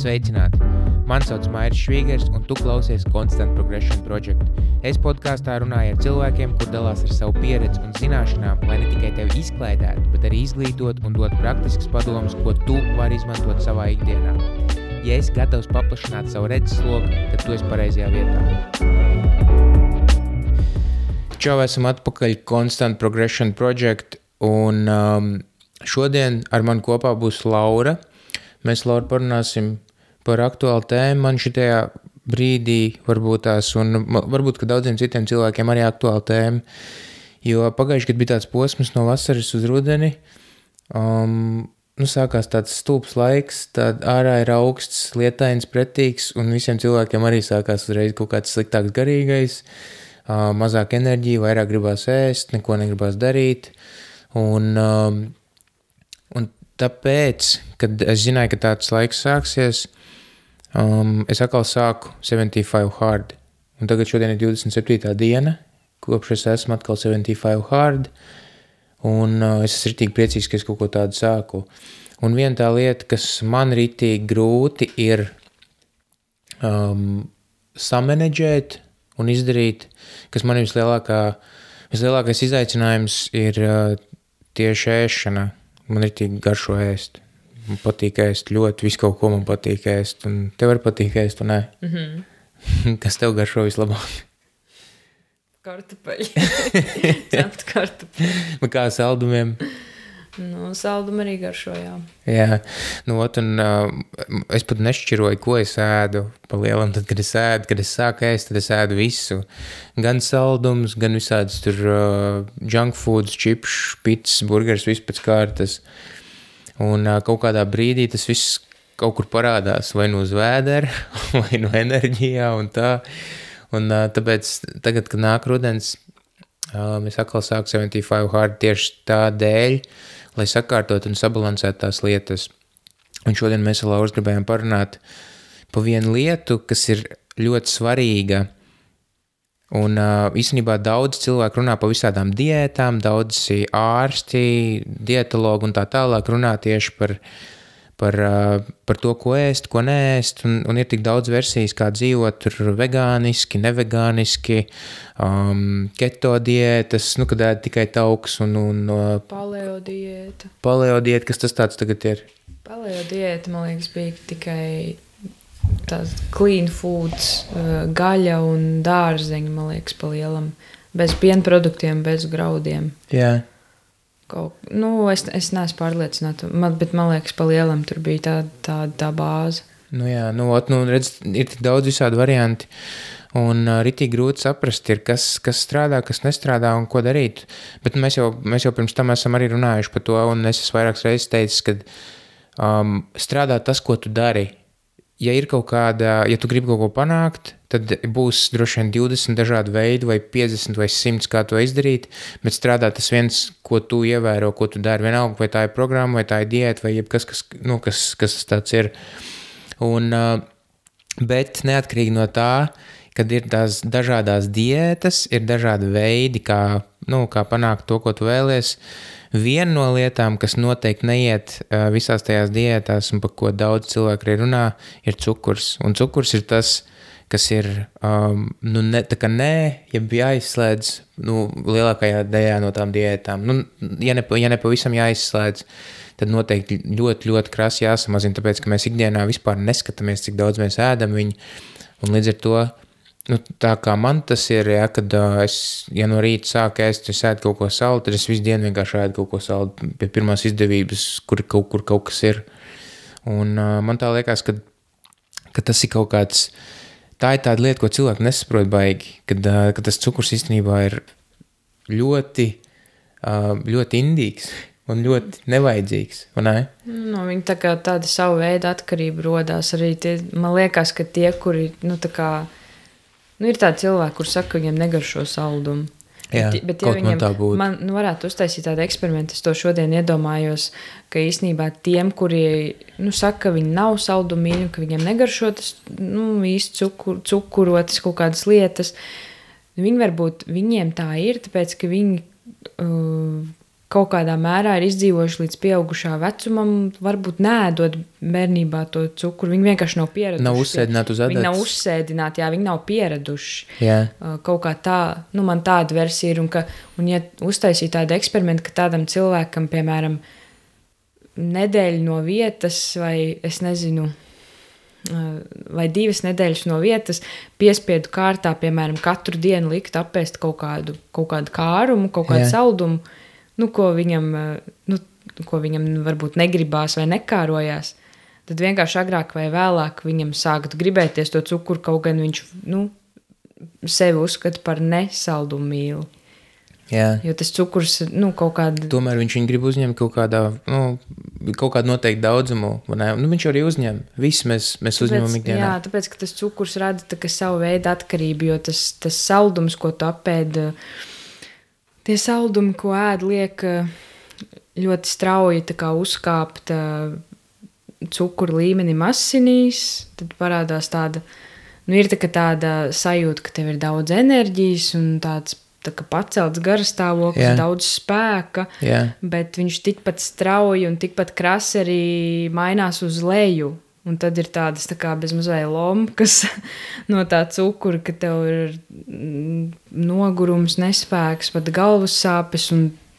Sveicināti! Mani sauc Mairis Švīgers, un tu klausies Constant Progression Project. Es podkāstā runāju ar cilvēkiem, kur dalās ar savu pieredzi un zināšanām, lai ne tikai tevi izklaidētu, bet arī izglītot un dot praktiskas padomus, ko tu vari izmantot savā ikdienā. Ja esi gatavs paplašināt savu redzesloku, tad tu esi pareizajā vietā. Čau, esam atpakaļ Constant Progression Project, un šodien ar mani kopā būs Laura. Mēs, Laura, parunāsim par aktuālu tēmu. Man šitajā brīdī varbūt tās, un varbūt, ka daudziem citiem cilvēkiem arī aktuāla tēma, jo pagājuši gadu bija tāds posms no vasaras uz rudeni, sākās tāds stulbs laiks, tad ārā ir augsts, lietains, pretīgs, un visiem cilvēkiem arī sākās uzreiz kaut kāds sliktāks garīgais, mazāk enerģija, vairāk gribās ēst, neko negribās darīt, un tāpēc, kad es zināju, ka tāds laiks sāksies, es atkal sāku 75 hard. Un tagad šodien ir 27. diena, kopš es esmu atkal 75 hard, un es esmu ritīgi priecīgs, ka es kaut ko tādu sāku. Un viena tā lieta, kas man ritīgi grūti ir samanedžēt un izdarīt, kas man ir vislielākais izaicinājums ir tieši ēšana. Man ritīgi garšo ēst. Man patīk ēst ļoti, visu kaut ko man patīk ēst. Un tev arī patīk ēst, un ne? Mm-hmm. Kas tev garšo vislabāk? Kartupeļi. Cept kartupeļi. Bet kā saldumiem? Saldumi arī garšo, jā. Jā, es pat nešķiroju, ko es ēdu pa lielam. Tad, kad es sāku ēst, tad es ēdu visu. Gan saldums, gan visādas tur junk foods, čips, pizzas, burgers, viss pēc kārtas. Un kaut kādā brīdī tas viss kaut kur parādās, vai nu uz vēdera, vai nu enerģijā un tā. Un tāpēc tagad, kad nāk rudens, es atkal sāku 75 hard tieši tādēļ, lai sakārtot un sabalansētu tās lietas. Un šodien mēs ar Lauras gribējām parunāt pa vienu lietu, kas ir ļoti svarīga. Un īstenībā daudz cilvēku runā pa visādām diētām, daudzi ārsti, dietologi un tā tālāk runā tieši par to, ko ēst, ko neēst. Un ir tik daudz versijas, kā dzīvot tur vegāniski, nevegāniski, keto diētas, kad ēd tikai tauks un Paleo diēta. Paleo diēta, kas tas tāds tagad ir? Paleo diēta, man liekas, bija tikai tās clean foods, gaļa un dārzeņi, man liekas, pa lielam. Bez pienproduktiem, bez graudiem. Jā. Es neesmu pārliecināta, bet man liekas, pa lielam tur bija tā bāze. Redz, ir tik daudz visādi varianti, un ritīgi grūti saprast ir, kas strādā, kas nestrādā un ko darīt. Bet mēs jau pirms tam esam arī runājuši par to, un es esmu vairākas reizes teicis, ka strādā tas, ko tu dari. Ja ir kaut kāda, ja tu gribi kaut ko panākt, tad būs droši vien 20 dažādi veidi vai 50 vai 100, kā to izdarīt, bet strādā tas viens, ko tu ievēro, ko tu dari. Vienalga, vai tā ir programma, vai tā ir diēta, vai jebkas, kas tāds ir. Bet neatkarīgi no tā, kad ir tās dažādās diētas, ir dažādi veidi, kā panākt to, ko tu vēlies. Viena no lietām, kas noteikti neiet visās tajās diētās un par ko daudz cilvēku arī runā, ir cukurs. Un cukurs ir tas, kas ir ja bija jāizslēdz lielākajā daļā no tām diētām. Ja ne pavisam jāizslēdz, tad noteikti ļoti, ļoti krasi jāsamazina, tāpēc, ka mēs ikdienā vispār neskatāmies, cik daudz mēs ēdam viņu. Un līdz ar to, tā kā man tas ir, kad ja no rīta sāku ēst, es ēdu kaut ko saldu, tad es visu dienu vienkārši ēdu kaut ko saldu pie pirmās izdevības, kur kaut kas ir. Un man tā liekas, ka tas ir kaut kāds, tā ir tāda lieta, ko cilvēki nesaprot baigi, kad tas cukurs īstenībā ir ļoti, ļoti indīgs un ļoti nevajadzīgs, vai ne? Viņi tā kā tāda savu veidu atkarība rodās arī man liekas, ka tie, kuri, ir tādi cilvēki, kur saka, ka viņiem negaršo saldumu. Jā, bet kaut man tā būtu. Man varētu uztaisīt tādu eksperimentu, es to šodien iedomājos, ka īstenībā tiem, kuri saka, ka viņi nav saldumīļi un ka viņiem negaršo tas īsti cukurotas kaut kādas lietas, viņi varbūt viņiem tā ir, tāpēc, ka viņi kaut kādā mērā ir izdzīvojuši līdz pieaugušā vecumam, varbūt neēdot bērnībā to cukuru. Viņi vienkārši nav pieraduši. Nav uzsēdināti uz adatas. Viņi nav uzsēdināti, jā, viņi nav pieraduši. Jā. Kaut kā tā, man tāda versija ir, un ja uztaisīja tādu eksperimentu, ka tādam cilvēkam, piemēram, nedēļu no vietas, vai es nezinu, vai 2 nedēļas no vietas piespiedu kārtā, piemēram, katru dienu likt apēst kaut kādu kārumu, kaut kādu saldumu, ko viņam varbūt negribās vai nekārojās, tad vienkārši agrāk vai vēlāk viņam sāktu gribēties to cukuru, kaut gan viņš sevi uzskata par nesaldumu mīli. Jā. Jo tas cukurs, kaut kāda... Tomēr viņš viņu grib uzņemt kaut kādu noteiktu daudzumu. Viņš arī uzņem. Visi mēs uzņemam ikdienā. Jā, tāpēc, ka tas cukurs rada tā, savu veidu atkarību, jo tas saldums, ko tu apēd, tie saldumi, ko ēd, liek ļoti strauji tā kā uzkāpt cukuru līmenim asinīs, tad parādās tāda, ir tāda sajūta, ka tev ir daudz enerģijas un tāds tā kā pacelts garastāvoklis, daudz spēka, bet viņš tikpat strauji un tikpat krasi arī mainās uz leju. Un tad ir tādas tā kā bezmaz vai lomkas no tā cukura, ka tev ir nogurums, nespēks, pat galvas sāpes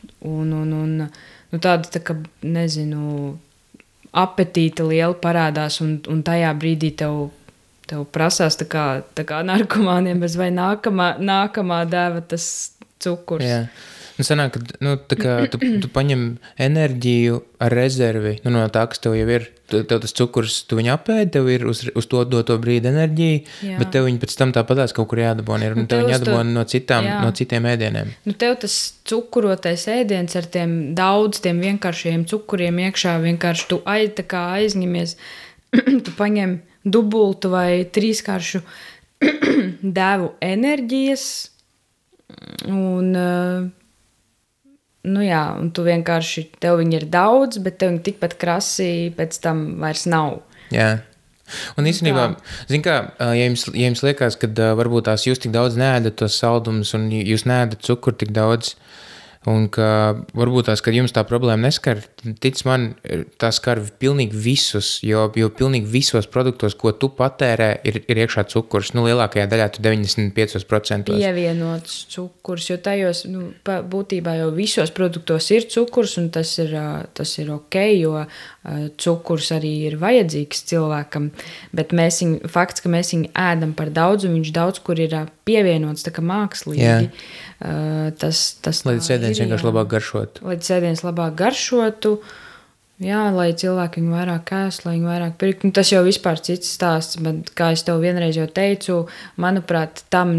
un tāda tā kā, nezinu, apetīte liela parādās un tajā brīdī tev prasās tā kā narkomāniem bez vai nākamā dēva tas cukurs. Jā. Sanāk, ka tu paņem enerģiju ar rezervi, no tā, kas tev jau ir, tev tas cukurs, tu viņu apēdi, tev ir uz to doto brīdi enerģija, bet tev viņi pēc tam tāpatās kaut kur jādabona ir, un tev viņi jādabona no citiem ēdieniem. Tev tas cukurotais ēdiens ar tiem vienkāršiem cukuriem iekšā, vienkārši tu aizņemies, tu paņem dubultu vai 3-kāršu devu enerģijas, un tu vienkārši, tev viņi ir daudz, bet tev viņi tikpat krasi pēc tam vairs nav. Jā. Un īstenībā, zin kā, ja jums liekas, ka varbūt tās jūs tik daudz neēdat tos saldumus un jūs neēdat cukuru tik daudz, un ka varbūt tās, kad jums tā problēma neskar, tic man, tā skar pilnīgi visus, jo pilnīgi visos produktos, ko tu patērē, ir iekšā cukurs. Lielākajā daļā tu 95%. Pievienots cukurs, jo tajos, būtībā jau visos produktos ir cukurs, un tas ir ok, jo cukurs arī ir vajadzīgs cilvēkam, bet fakts, ka mēs viņu ēdam par daudz, un viņš daudz kur ir pievienots tā kā mākslīgi. Lai sēdiens vienkārši labāk garšotu. Lai sēdiens labāk garšotu, lai cilvēki viņu vairāk ēst, lai viņu vairāk pirkt. Tas jau vispār cits stāsts, bet kā es tev vienreiz jau teicu, manuprāt, tam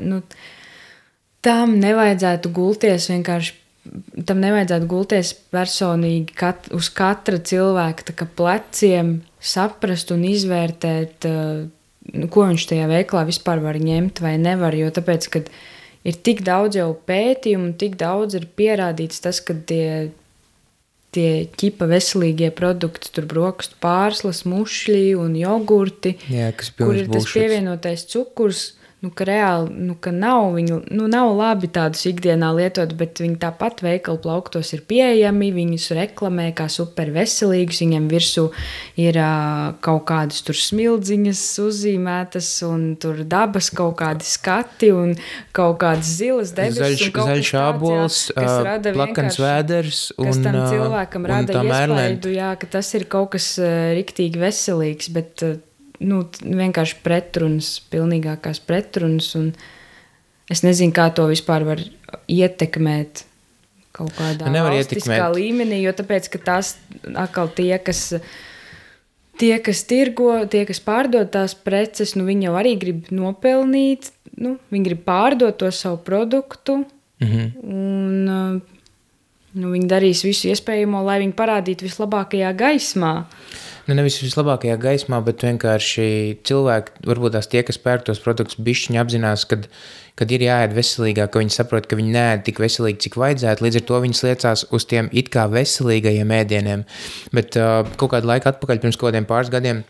nevajadzētu gulties vienkārši. Tam nevajadzētu gulties personīgi uz katra cilvēka tā kā pleciem, saprast un izvērtēt, ko viņš tajā veiklā vispār var ņemt vai nevar, jo tāpēc, kad ir tik daudz jau pētījumu, tik daudz ir pierādīts tas, ka tie ķipa veselīgie produkti, tur brokastu pārslas, mušļi un jogurti, kur ir tas pievienotais cukurs, ka reāli, ka nav viņu, nav labi tādus ikdienā lietot, bet viņi tāpat veikalu plauktos ir pieejami, viņus reklamē kā super veselīgus, viņiem virsū ir kaut kādas tur smildziņas uzzīmētas un tur dabas kaut kādi skati un kaut kādas zilas debesis un kaut zaļš ābols, plakans vēders un kas tam cilvēkam rada iespaidu, ka tas ir kaut kas riktīgi veselīgs, bet vienkārši pretrunas, pilnīgākās pretrunas, un es nezinu, kā to vispār var ietekmēt kaut kādā valstiskā līmenī, jo tāpēc, ka tās atkal tie, kas tirgo, tie, kas pārdod tās preces, viņi jau arī grib nopelnīt, viņi grib pārdot to savu produktu, un viņi darīs visu iespējamo, lai viņi parādītu vislabākajā gaismā. Nevis vislabākajā gaismā, bet vienkārši cilvēki, varbūt tās tie, kas pērk tos produktus, bišķiņi apzinās, kad ir jāēd veselīgāk, ka viņi saprot, ka viņi neēd tik veselīgi, cik vajadzētu, līdz ar to viņi sliecās uz tiem it kā veselīgajiem ēdieniem. Bet kaut kādu laiku atpakaļ, pirms kaut kādiem pāris gadiem,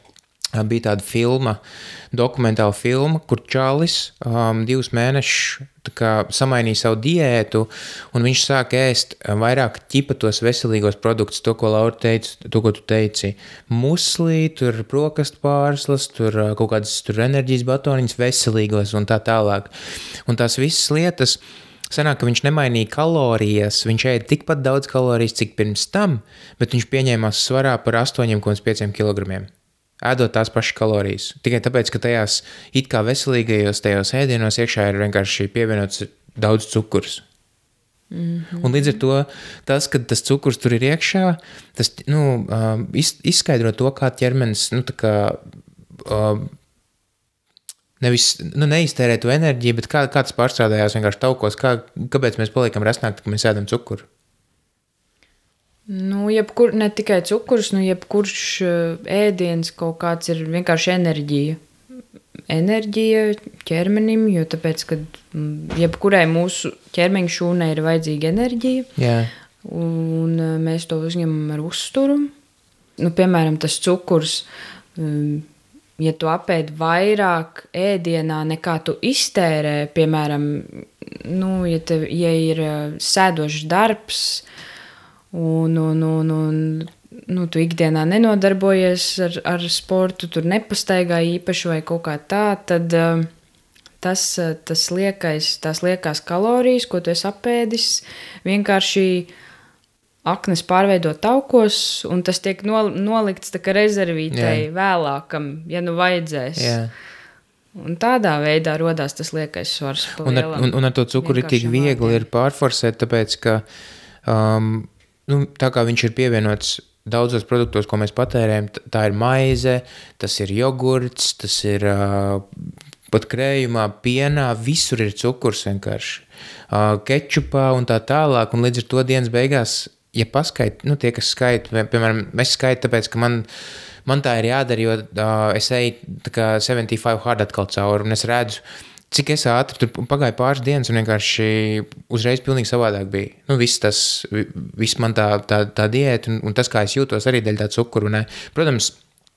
bija tāda filma, dokumentāla filma, kur čalis 2 mēnešus samainīja savu diētu, un viņš sāka ēst vairāk ķipa tos veselīgos produktus, to, ko Laura teica, to, ko tu teici. Muslī, tur brokastu pārslas, tur kaut kādas tur enerģijas batoniņas, veselīgos un tā tālāk. Un tās visas lietas, sanāk, ka viņš nemainīja kalorijas, viņš ēda tikpat daudz kalorijas, cik pirms tam, bet viņš pieņēmās svarā par 8,5 kilogramiem. Ēdot tās pašas kalorijas. Tikai tāpēc, ka tajās it kā veselīgajos tajos ēdienos iekšā ir vienkārši pievienots daudz cukurs. Un līdz ar to tas, kad tas cukurs tur ir iekšā, tas izskaidro to, kā ķermenis nevis neiztērē to enerģiju, bet kā tas pārstrādājās vienkārši taukos, kāpēc mēs paliekam rasnāki, kad mēs ēdam cukuru. Ne tikai cukurs, jebkurš ēdiens kaut kāds ir vienkārši enerģija. Enerģija ķermenim, jo tāpēc, ka jebkurai mūsu ķermeņa šūnai ir vajadzīga enerģija, un mēs to uzņemam ar uzturu. Piemēram, tas cukurs, ja tu apēd vairāk ēdienā nekā tu iztērē, piemēram, ja ir sēdošs darbs, un tu ikdienā nenodarbojies ar sportu, tur nepastaigā īpaši vai kaut kā tā, tad tās liekās kalorijas, ko tu esi apēdis, vienkārši aknas pārveido taukos, un tas tiek nolikts tā kā rezervītei vēlākam, ja vajadzēs. Jā. Un tādā veidā rodās tas liekais svars. Un ar to cukuru ir tik viegli ir pārforsēt, tāpēc, ka tā kā viņš ir pievienots daudzos produktos, ko mēs patērējam, tā ir maize, tas ir jogurts, tas ir pat krējumā, pienā, visur ir cukurs vienkārši. Kečupā un tā tālāk, un līdz ar to dienas beigās, ja paskait, tie, kas skaita, piemēram, es skaitu tāpēc, ka man tā ir jādara, jo es eju tā kā 75 hard atkal cauri, un es redzu, cik es ātri, tur pagāja pāris dienas un vienkārši uzreiz pilnīgi savādāk bija. Viss man tā diēta un tas, kā es jūtos arī dēļ tā cukuru. Ne? Protams,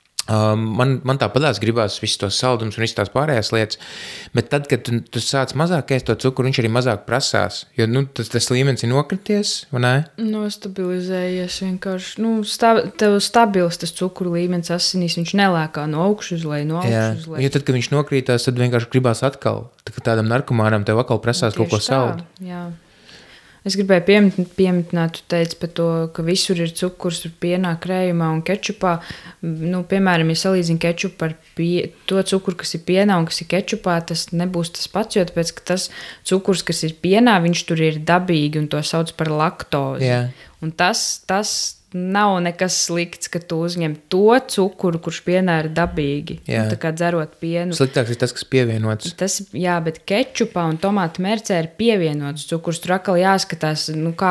man tāpatās gribās visus tos saldumus un visas tās pārējās lietas, bet tad, kad tu sāc mazāk ēst to cukuru, viņš arī mazāk prasās, jo tas līmenis ir nokrities, vai ne? Nostabilizējies vienkārši. Tev stabils tas cukuru līmenis asinīs, viņš nelēkā no augšu uz leju, uz leju. Jo tad, kad viņš nokrītās, tad vienkārši gribās atkal, tādam narkomānam tev atkal prasās kaut ko saldu. Jā. Es gribēju pieminēt, tu teici par to, ka visur ir cukurs, pienā, krējumā un kečupā. Piemēram, ja salīdzinu kečupu ar to cukuru, kas ir pienā un kas ir kečupā, tas nebūs tas pats, jo tāpēc, ka tas cukurs, kas ir pienā, viņš tur ir dabīgi un to sauc par laktozi. Jā. Un tas nav nekas slikts, ka tu uzņem to cukuru, kurš pienā ir dabīgi. Tā kā dzerot pienu. Sliktāks ir tas, kas pievienots. Bet kečupā un tomātu mērcē ir pievienots cukurs. Tur atkal jāskatās,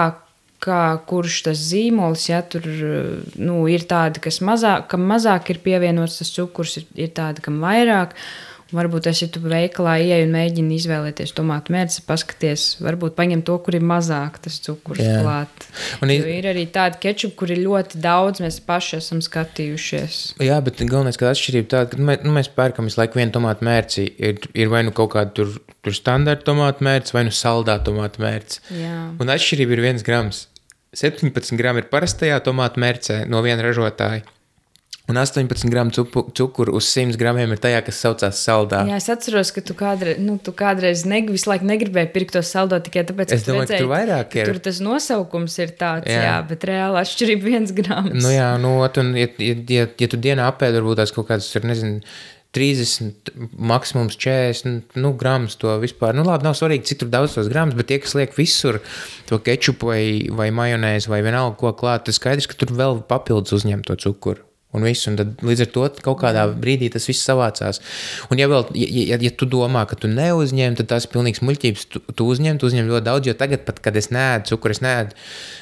kurš tas zīmols, tur ir tādi, kam mazāk ir pievienots tas cukurs, ir tādi, kam vairāk. Varbūt ja tu veikalā ieej un mēģini izvēlēties tomātu mērci, paskaties, varbūt paņem to, kur ir mazāk tas cukurs klāt. Jo ir arī tādi kečupi, kur ir ļoti daudz, mēs paši esam skatījušies. Jā, bet galvenais, ka atšķirība tāda, ka mēs pērkam visu laiku vienu tomātu mērci, ir vai kaut kāda tur standarta tomātu mērci, vai saldā tomātu mērci. Jā. Un atšķirība ir 1 grams. 17 grami ir parastajā tomātu mērcē no viena ražotāja. Un 18 gramu cukuru uz 100 gramiem ir tajā, kas saucās saldā. Jā, es atceros, ka tu kādreiz visu laiku negribēji pirkt to saldo tikai tāpēc, es domāju, ka tur vairāk ir. Tur tas nosaukums ir tāds, jā bet reāli atšķirība 1 grams. Un ja tu dienā apēd varbūt tās kaut kādas, 30, maksimums 40 grams to vispār. Labi, nav svarīgi, cik tur daudz tos grams, bet tie, kas liek visur to kečupu vai majonēzi vai vienalga ko klāt, tas skaidrs, ka tur vēl papildus uzņem to cukuru. Un viss, un tad līdz ar to kaut kādā brīdī tas viss savācās. Un ja tu domā, ka tu neuzņem, tad tās ir pilnīgs muļķības. Tu uzņem ļoti daudz, jo tagad pat, kad es neēdu cukuru, es neēdu.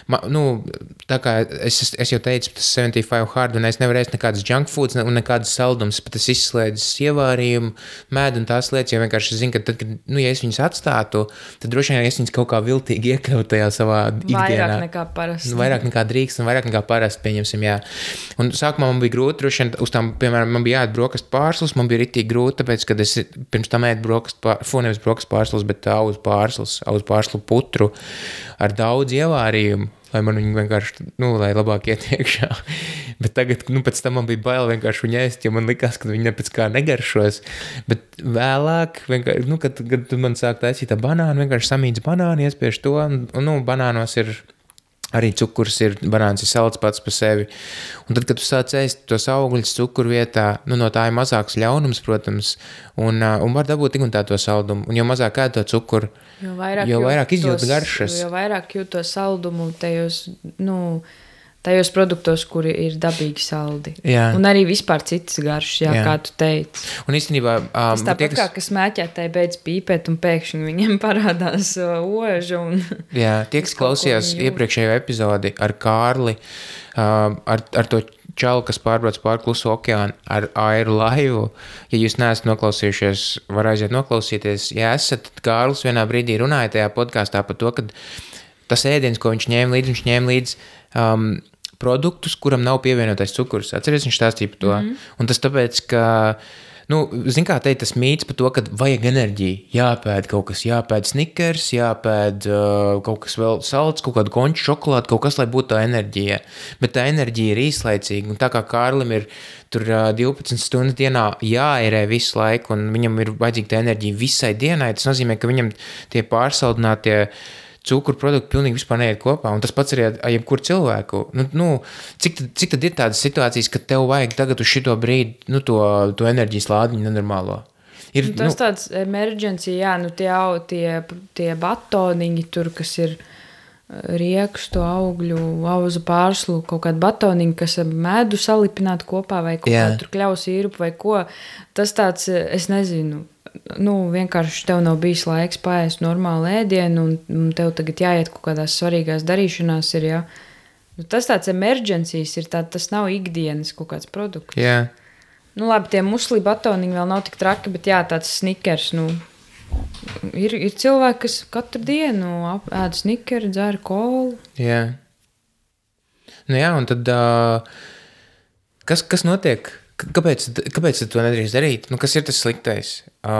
Tā kā es jau teicu, tas 75 hard, un es nevaru ēst nekādas junk foods un nekādas saldumus, bet es izslēdzu ievārījumu, mēdu un tās lietas, jo vienkārši zinu, ka tad, kad, ja es viņas atstātu, tad droši vien es viņas kaut kā viltīgi iekļaut tajā savā ikdienā. Vairāk nekā parasti. Vairāk nekā drīkst un vairāk nekā parasti, pieņemsim, jā. Un sākumā man man bija grūti, droši vien, uz tām, piemēram, man bija jāēd brokastu pārslas, man bija ritīgi grūti, tāpēc, kad es pirms tam ēdu nevis brokastu pārslas, bet auzu pārslu putru ar daudz ievārījumu, lai man viņu vienkārši, lai labāk iet iekšā. Bet tagad, pēc tam man bija bail vienkārši viņu ēst, jo man likās, ka viņa pēc kā negaršos. Bet vēlāk, vienkārši, kad man sāk taisīt tā banānu, vienkārši samīdz banānu, iespiež to, un banānos ir arī cukurs, banāns ir salds pats par sevi. Un tad, kad tu sāc ēst tos augļus cukuru vietā, no tā ir mazāks ļaunums, protams, un var dabūt tik un tā to saldumu. Un jo mazāk ēd to cukuru, jo vairāk izjūt garšas. Jo vairāk jūt to saldumu tajos produktos, kuri ir dabīgi saldi. Jā. Un arī vispār citas garšas, kā tu teici. Un īstenībā... Tas tāpat kā, kas mēķētāji beidz pīpēt un pēkšņi viņiem parādās oža un... Jā, tie, kas klausījās iepriekšējo epizodi ar Kārli, ar to čalu, kas pārbrauc pār Kluso okeānu ar airu laivu. Ja jūs neesat noklausījušies, var aiziet noklausīties. Ja esat, tad Kārlis vienā brīdī runāja tajā podkāstā par to, ka tas ēdiens, ko viņš ņēma līdzi produktus, kuram nav pievienotais cukurs. Atceries, viņš stāstīja par to. Un tas tāpēc, ka zin kā teikt, tas mīts par to, ka vajag enerģiju, jāpēd kaut kas, jāpēd Snickers, jāpēd kaut kas vēl salds, kaut kādu konču šokolādu, kaut kas, lai būtu tā enerģija. Bet tā enerģija ir īslaicīga, un tā kā Kārlim ir tur 12 stundas dienā jāērē visu laiku, un viņam ir vajadzīga tā enerģija visai dienai, tas nozīmē, ka viņam tie pārsaldinātie cukuru produkti pilnīgi vispār neiet kopā, un tas pats arī ar jebkuru cilvēku. Cik tad ir tādas situācijas, ka tev vajag tagad uz šito brīdi, to enerģijas lādiņu nenormālo? Tas tāds emergency, tie batoniņi tur, kas ir riekstu, augļu, auzu pārslu, kaut kādu batoniņu, kas ar medu salipināt kopā, vai kaut kā tur kļaus īrupu, vai ko. Tas tāds, es nezinu, vienkārši tev nav bijis laiks paēst normālu ēdienu, un tev tagad jāiet kaut kādās svarīgās darīšanās ir, jā. Tas tāds emergencijas ir, tas nav ikdienas kaut kāds produkts. Jā. Labi, tie musli batoniņi vēl nav tik traki, bet tāds Snickers, ir cilvēki, kas katru dienu ēd Snickeri, dzer kolu. Jā. Jā, un tad kas notiek? Kāpēc to nedrīkst darīt? Kas ir tas sliktais?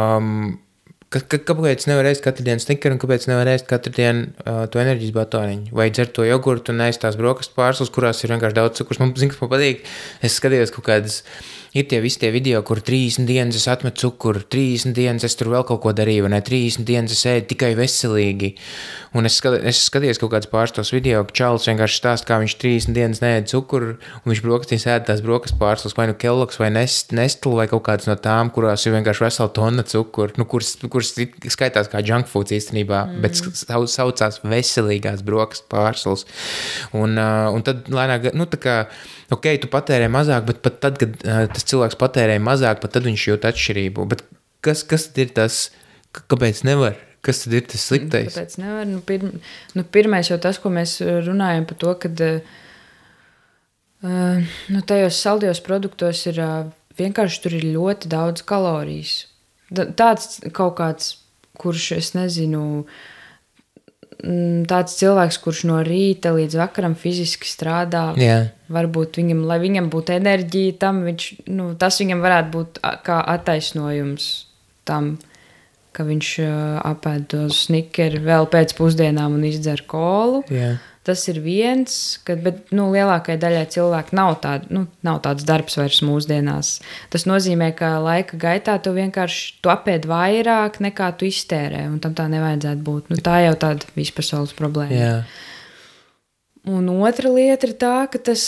Kāpēc nevar ēst katru dienu Snickeru un kāpēc nevar ēst katru dienu to enerģijas batoniņu? Vai dzert to jogurtu un ēst tās brokastu pārslas, kurās ir vienkārši daudz cukurs? Man patīk, es skatījos kaut kādas, ir visi tie video, kur 30 dienas es atmetu cukuru, 30 dienas es tur vēl kaut ko darīju, vai ne? 30 dienas es ēdu tikai veselīgi. Un es skatījos kaut kādas pārstos video, ka čalis vienkārši stāst, kā viņš 30 dienas neēd cukuru, un viņš brokastīs ēd tās brokastu pārslas, vai Kellogg's, vai Nestle, vai kaut kādas no tām, kurās ir vienkārši vesela tonna cukuru, kuras skaitās kā junk foods īstenībā, bet saucās veselīgās brokastu pārslas. Un tad lēnāk, tu patērē mazāk, bet pat tad, kad tas cilvēks patērē mazāk, pat tad viņš jūt atšķirību. Bet kas tad ir tas, kāpēc nevar? Kas tad ir tas sliktais? Kāpēc nevar? Pirmais jau tas, ko mēs runājam par to, kad tajos saldajos produktos ir vienkārši tur ir ļoti daudz kalorijas. Tāds kaut kāds, kurš, es nezinu, tāds cilvēks, kurš no rīta līdz vakaram fiziski strādā, varbūt lai viņam būtu enerģija tam, tas viņam varētu būt kā attaisnojums tam, ka viņš apēd to Snickeri vēl pēc pusdienām un izdzer kolu. Tas ir viens, bet lielākai daļai cilvēku nav tāds darbs vairs mūsdienās. Tas nozīmē, ka laika gaitā tu vienkārši apēd vairāk nekā tu iztērē, un tam tā nevajadzētu būt. Tā jau tāda vispasaules problēma. Jā. Un otra lieta ir tā, ka tas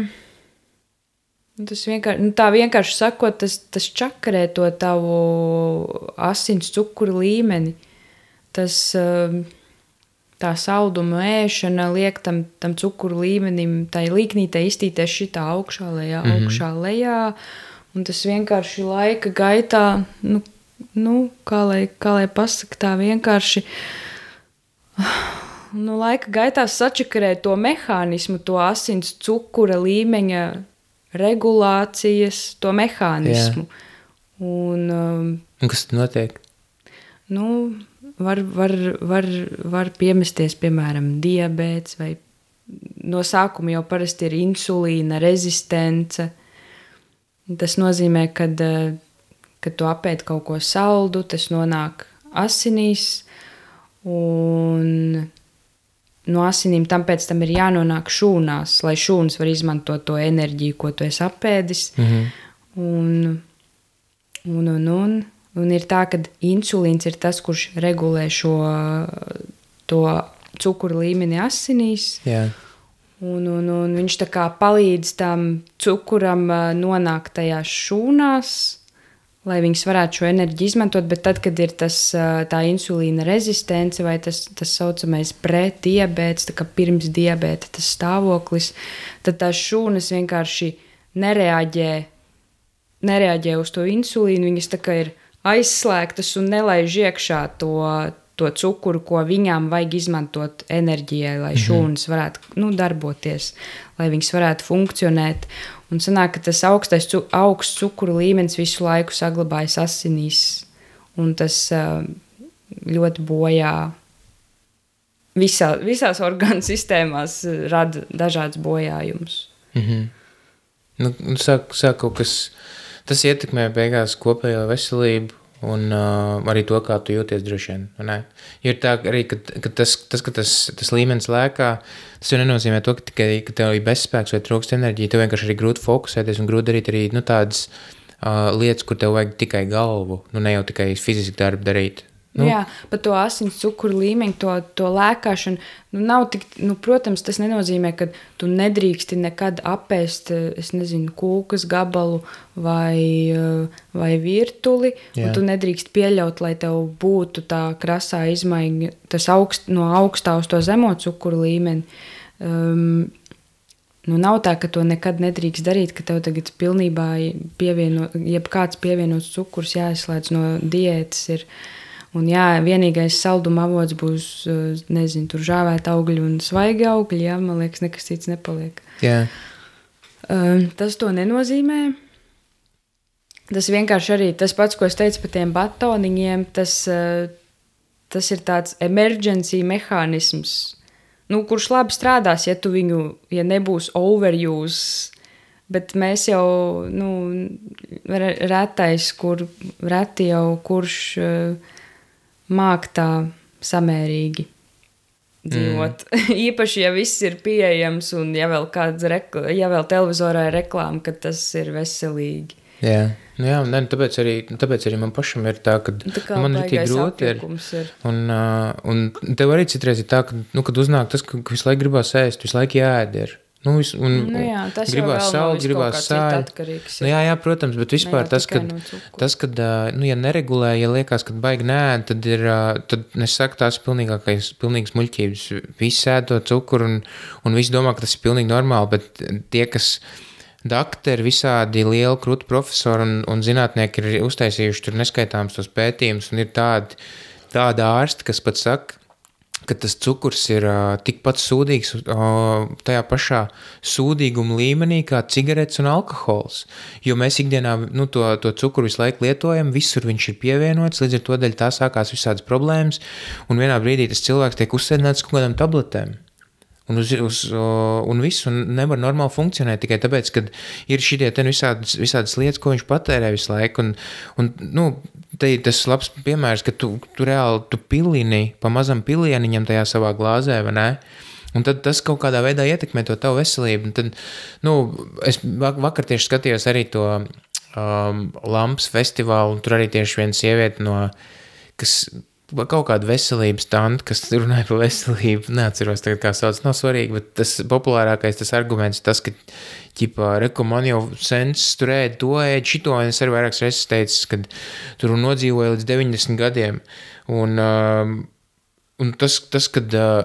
vienkārši, tā vienkārši sakot, tas čakarē to tavu asins cukuru līmeni. Tā saldumu ēšana liek tam cukuru līmenim, tai līknītei iztīties šitā augšā lejā, un tas vienkārši laika gaitā, kā lai pasaka, tā vienkārši laika gaitā sačakarē to mehānismu, to asins cukura līmeņa regulācijas, to mehānismu. Un kas tad notiek? Var piemesties, piemēram, diabēts, vai no sākuma jau parasti ir insulīna rezistence, Tas nozīmē, kad tu apēd kaut ko saldu, tas nonāk asinīs, un no asinīm tam pēc tam ir jānonāk šūnās, lai šūnas var izmantot to enerģiju, ko tu esi apēdis. Un ir tā, ka insulīns ir tas, kurš regulē to cukuru līmeni asinīs. Jā. Un viņš tā kā palīdz tam cukuram nonākt tajās šūnās, lai viņas varētu šo enerģiju izmantot, bet tad, kad ir tā insulīna rezistence vai tas saucamais prediabēts, tā kā pirms diabēta tas stāvoklis, tad tās šūnas vienkārši nereaģē uz to insulīnu, viņas tā kā ir aizslēgtas un nelaiž iekšā to cukuru, ko viņām vajag izmantot enerģijai, lai šūnas varētu darboties, lai viņas varētu funkcionēt. Un sanāk, ka tas augsts cukuru līmenis visu laiku saglabājas asinīs, un tas ļoti bojā visās orgānu sistēmās, rada dažādas bojājumus. Sāk kaut kas, tas ietekmē beigās kopējo veselību, un arī to, kā tu jūties droši vien. Ne? Jo ir tā arī, ka tas līmenis lēkā, tas jau nenozīmē to, ka tev ir bezspēks vai trūkst enerģija, tev vienkārši arī grūti fokusēties un grūti darīt arī tādas lietas, kur tev vajag tikai galvu, ne jau tikai fiziski darbu darīt. Jā, par to asins cukuru līmeņu, to lēkāšanu, nav tik, protams, tas nenozīmē, ka tu nedrīksti nekad apēst, es nezinu, kūkas gabalu vai virtuli, un tu nedrīkst pieļaut, lai tev būtu tā krasā izmaiņa, tas no augstā uz to zemo cukuru līmeni. Nav tā, ka to nekad nedrīkst darīt, ka tev tagad pilnībā jebkāds pievienots cukurs jāizslēdz no diētas ir. Un jā, vienīgais salduma avots būs, nezinu, tur žāvēta augļi un svaigi augļi, jā, man liekas, nekas cits nepaliek. Jā. Tas to nenozīmē. Tas vienkārši arī tas pats, ko es teicu par tiem batoniņiem, tas ir tāds emergency mehānisms, kurš labi strādās, ja nebūs overuse. Bet mēs jau, reti jau kurš māk tā samērīgi dzīvot. Īpaši, ja viss ir pieejams un ja vēl televizorā ir reklāma, ka tas ir veselīgi. Jā, tāpēc arī man pašam ir tā, ka man ir tik grūti ir. Un tev arī citreiz ir tā, ka, kad uznāk tas, ka visu laiku gribās ēst, visu laiku jāēd ir. Tas gribās sāli, gribās sāli. Jā, protams, bet vispār tas, kad ja neregulē, ja liekas, kad baigi nēd, tad es saku, tās pilnīgas muļķības. Visi ēd to cukuru un visi domā, ka tas ir pilnīgi normāli, bet tie, kas dakteri, visādi lieli krūtu profesori un zinātnieki ir uztaisījuši tur neskaitāms tos pētījumus, un ir tādi ārsti, kas pat saka, ka tas cukurs ir tikpat sūdīgs tajā pašā sūdīguma līmenī kā cigaretes un alkohols. Jo mēs ikdienā to cukuru visu laiku lietojam, visur viņš ir pievienots, līdz ar to daļa tā sākās visādas problēmas, un vienā brīdī tas cilvēks tiek uzsēdināts kaut kādām tabletēm. Un visu nevar normāli funkcionēt tikai tāpēc, ka ir šitie visādas lietas, ko viņš patērē visu laiku. Te ir tas labs piemērs, ka tu reāli pilini pa mazam pilieniņam tajā savā glāzē, vai ne? Un tad tas kaut kādā veidā ietekmē to tavu veselību. Un tad, es vakar tieši skatījos arī to Lampas festivālu, un tur arī tieši viena sieviete kas kaut kāda veselības tanta, kas runāja par veselību, neatceros tagad, kā sauc, nav svarīgi, bet tas populārākais tas arguments tas, ka man jau sens tur ēd, to ēd, šito, un es arī vairākas reizes teicu, kad tur nodzīvoja līdz 90 gadiem, un tas,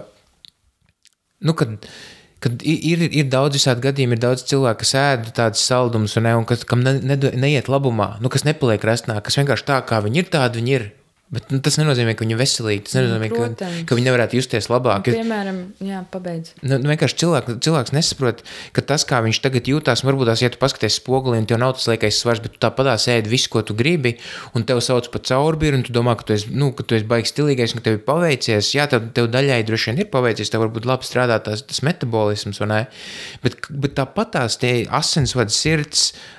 kad ir daudz visādi gadījumi, ir daudz cilvēku, kas ēd tādas saldumus, un kam neiet labumā, kas nepaliek rastnā, kas vienkārši tā, kā viņi ir, tādi viņi ir. Bet tas nenozīmē, ka viņi ir veselīgi, tas nenozīmē, ka viņi nevarētu justies labāk. Piemēram, pabeidz. Vienkārši cilvēks nesaprot, ka tas, kā viņš tagad jūtās, varbūt tās, ja tu paskaties spogulī un tev nav tas liekais svars, bet tu tāpatās ēdi visu, ko tu gribi, un tev sauc pa caurbiru, un tu domā, ka tu esi baigi stilīgais, un ka tev ir paveicies. Jā, tev daļai droši vien ir paveicies, tev varbūt labi strādā tas metabolisms, vai ne? Bet tāpatās tie asinsvadu sirds,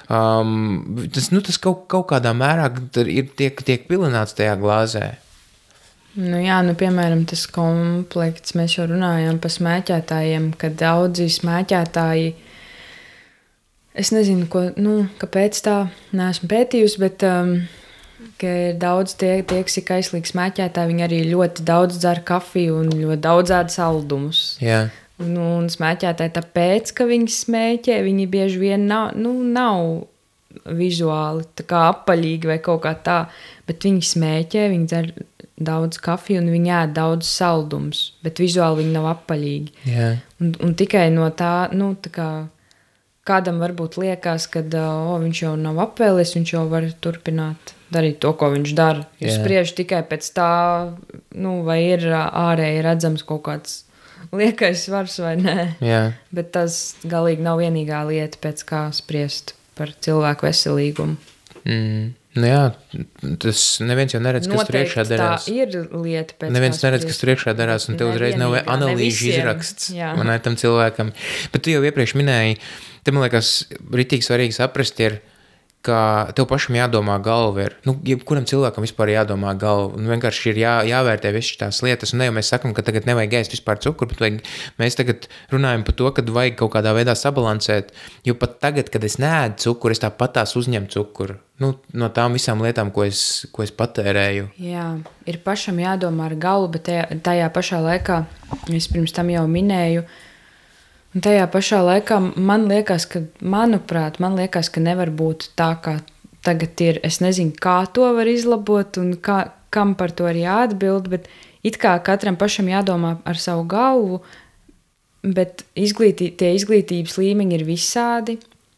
Tas kaut kādā mērā tiek pilināts tajā glāzē. Nu jā, piemēram, tas komplekts, mēs jau runājām par smēķētājiem, ka daudzi smēķētāji, es nezinu, kāpēc tā neesmu pētījusi, bet ka ir daudz tie, kas ir kaislīgi smēķētāji, viņi arī ļoti daudz dzer kafiju un ļoti daudz ēd saldumus. Jā. Un smēķētāji tāpēc, ka viņi smēķē, viņi bieži vien nav vizuāli tā kā apaļīgi vai kaut kā tā, bet viņi smēķē, viņi dzer daudz kafiju un viņi ēd daudz saldumus, bet vizuāli viņi nav apaļīgi. Jā. Un tikai no tā, tā kā kādam varbūt liekas, ka viņš jau nav apvēlies, viņš jau var turpināt darīt to, ko viņš dara. Jūs spriež tikai pēc tā, vai ir ārēji redzams kaut kāds liekais svars vai nē. Jā. Bet tas galīgi nav vienīgā lieta, pēc kā spriest par cilvēku veselīgumu. Nu jā, tas neviens jau neredz, kas tur iekšā darās. Tā ir lieta pēc neviens neredz, kas tur iekšā darās, un tev uzreiz nav analīžu izraksts tam cilvēkam. Bet tu jau iepriekš minēji, te man liekas, ritīgi svarīgi saprast ir, ka tev pašam jādomā galva ir. Jebkuram cilvēkam vispār jādomā galva. Un vienkārši ir jāvērtē visas tās lietas. Un ne jau mēs sakam, ka tagad nevajag ēst vispār cukuru, bet mēs tagad runājam par to, ka vajag kaut kādā veidā sabalansēt. Jo pat tagad, kad es neēdu cukuru, es tāpatās uzņemu cukuru. No tām visām lietām, ko es patērēju. Jā, ir pašam jādomā ar galvu, bet tajā pašā laikā, es pirms tam jau minēju, un tajā pašā laikā man liekas, ka nevar būt tā, kā tagad ir. Es nezinu, kā to var izlabot un kam par to ir jāatbild, bet it kā katram pašam jādomā ar savu galvu, bet tie izglītības līmeņi ir visādi.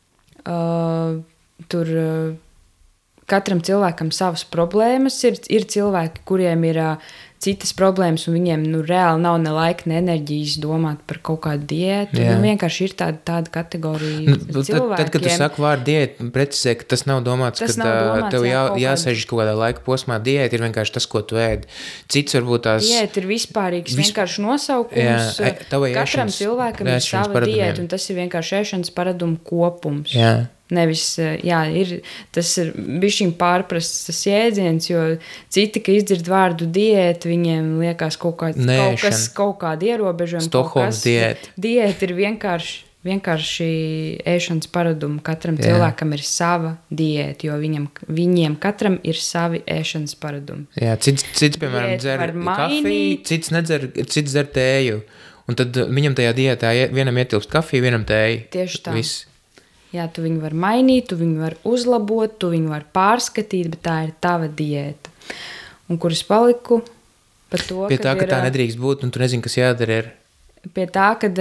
Tur katram cilvēkam savas problēmas. Ir cilvēki, kuriem ir citas problēmas, un viņiem reāli nav ne laika, ne enerģijas domāt par kaut kādu diētu. Vienkārši ir tāda kategorija cilvēkiem. Tad, kad tu saki vārdu diēta, precizē, ka tas nav domāts, ka tev jāsēž kaut kādā laika posmā. Diēta ir vienkārši tas, ko tu ēd. Cits varbūt tās... Diēta ir vispārīgs vienkārši nosaukums. Katram cilvēkam ir sava diēta, un tas ir vienkārši ēšanas paradumu kopums. Jā. Nevis, tas ir bišķiņ pārprasts tas jēdziens, jo citi, ka izdzird vārdu diēta, viņiem liekas kaut kāda ierobežojuma. Stokholmas diēta. Diēta ir vienkārši ēšanas paradumi. Katram cilvēkam ir sava diēta, jo viņiem katram ir savi ēšanas paradumi. Jā, cits piemēram, dzer kafiju, cits dzer tēju. Un tad viņam tajā diētā vienam ietilpst kafiju, vienam tēju. Tieši tā. Viss. Jā, tu viņu var mainīt, tu viņu var uzlabot, tu viņu var pārskatīt, bet tā ir tava diēta. Un kur es paliku par to, pie tā, ka tā nedrīkst būt, un tu nezini, kas jādara ir. Pie tā, kad,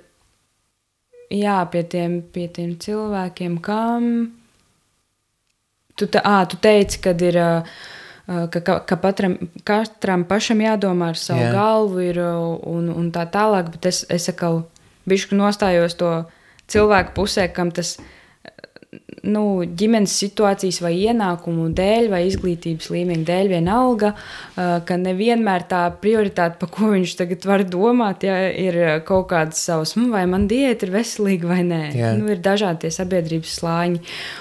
pie tiem cilvēkiem, kam... Tu teici, kad ir... ka katram pašam jādomā ar savu galvu ir, un tā tālāk, bet es atkal bišku nostājos to cilvēku pusē, kam tas ģimenes situācijas vai ienākumu dēļ vai izglītības līmeņa dēļ vienalga, ka nevienmēr tā prioritāte, pa ko viņš tagad var domāt, ir kaut kādas savas, vai man diēta ir veselīga vai nē. Ir dažādi tie sabiedrības slāņi.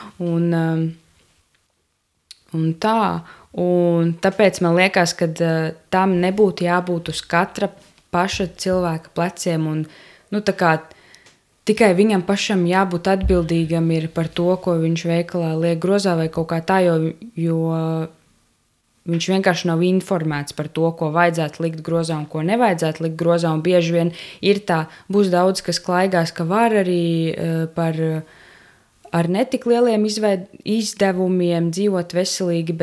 Un tā. Un tāpēc man liekas, ka tam nebūtu jābūt uz katra paša cilvēka pleciem un, tā kā tikai viņam pašam jābūt atbildīgam ir par to, ko viņš veikalā liek grozā vai kaut kā tā, jo viņš vienkārši nav informēts par to, ko vajadzētu likt grozā un ko nevajadzētu likt grozā, un bieži vien ir tā, būs daudz, kas klaigās, ka var arī ar netik lieliem izdevumiem dzīvot veselīgi,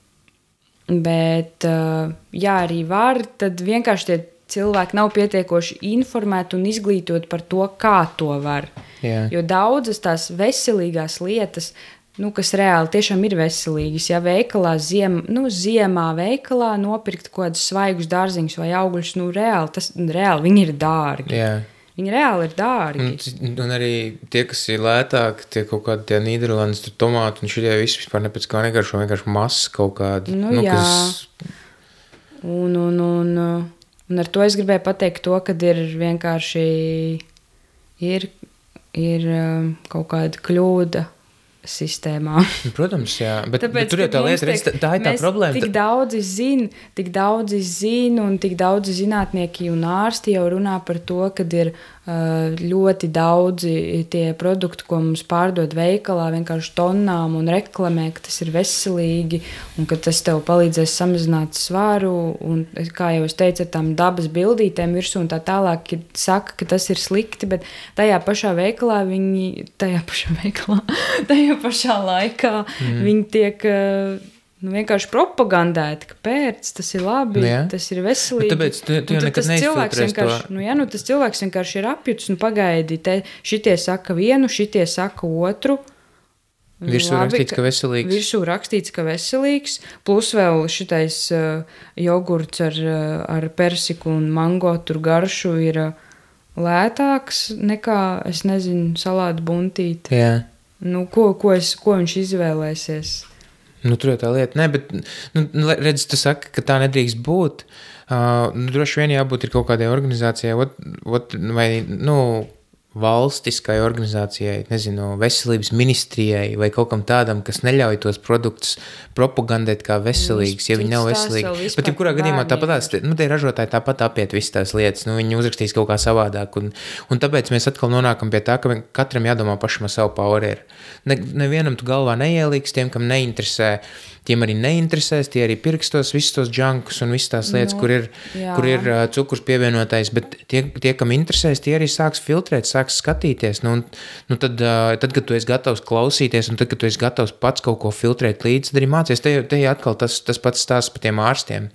bet arī var, tad vienkārši tie cilvēki nav pietiekoši informēti un izglītot par to, kā to var. Jā. Jo daudzas tās veselīgās lietas, kas reāli tiešām ir veselīgas, veikalā, ziemā veikalā nopirkt kaut kādus svaigus dārziņus vai augļus, reāli viņi ir dārgi. Jā. Viņi reāli ir dārgi. Un arī tie, kas ir lētāki, tie kaut kādi tie Nīderlandes tomāti, un šitie visi vispār nepēc kā negaršo, vienkārši masa kaut kādi. Jā. Un ar to es gribēju pateikt to, ka ir vienkārši ir kaut kāda kļūda sistēmā. Protams, jā, bet Tāpēc, tur jau tā lieta, tā ir tā problēma. Tik daudzi zina, un tik daudzi zinātnieki un ārsti jau runā par to, kad ir ļoti daudzi tie produkti, ko mums pārdod veikalā, vienkārši tonnām un reklamē, ka tas ir veselīgi un ka tas tev palīdzēs samazināt svaru. Un, kā jau es teicu, ar tām dabas bildītēm virsū un tā tālāk saka, ka tas ir slikti, bet tajā pašā veikalā tajā pašā laikā viņi tiek vienkārši propagandēti, ka pērc, tas ir labi, tas ir veselīgi. Tāpēc tu jau nekad neizfiltrēsi to. Tas cilvēks vienkārši ir apjuts un pagaidi, šitie saka vienu, šitie saka otru. Virsū rakstīts, ka veselīgs. Virsū rakstīts, ka veselīgs, plus vēl šitais jogurts ar persiku un mango tur garšu ir lētāks nekā, es nezinu, salāta buntīte. Jā. Ko viņš izvēlēsies? Tur jau tā lieta. Nē, bet, redz, tu saki, ka tā nedrīkst būt. Droši vien jābūt ir kaut kādai organizācijai, vai, valstiskai organizācijai, nezinu, veselības ministrijai vai kaut kam tādam, kas neļauj tos produktus propagandēt kā veselīgus, ja viņi nav veselīgi. Bet jebkurā gadījumā tāpatās, tie ražotāji tāpat apiet visas tās lietas, viņi uzrakstīs kaut kā savādāk, un tāpēc mēs atkal nonākam pie tā, ka katram jādomā pašam ar savu power. Nevienam tu galvā neieliks, tiem, kam neinteresē, tiem arī neinteresēs, tie arī pirkstos visus tos džankus un visas tās lietas, kur ir cukurs pievienotais, bet tie, kam interesēs, tie arī sāks filtrēt, sāks skatīties. Tad, kad tu esi gatavs klausīties un tad, kad tu esi gatavs pats kaut ko filtrēt līdzi, tad arī mācies. Te atkal tas pats stāsts par tiem ārstiem.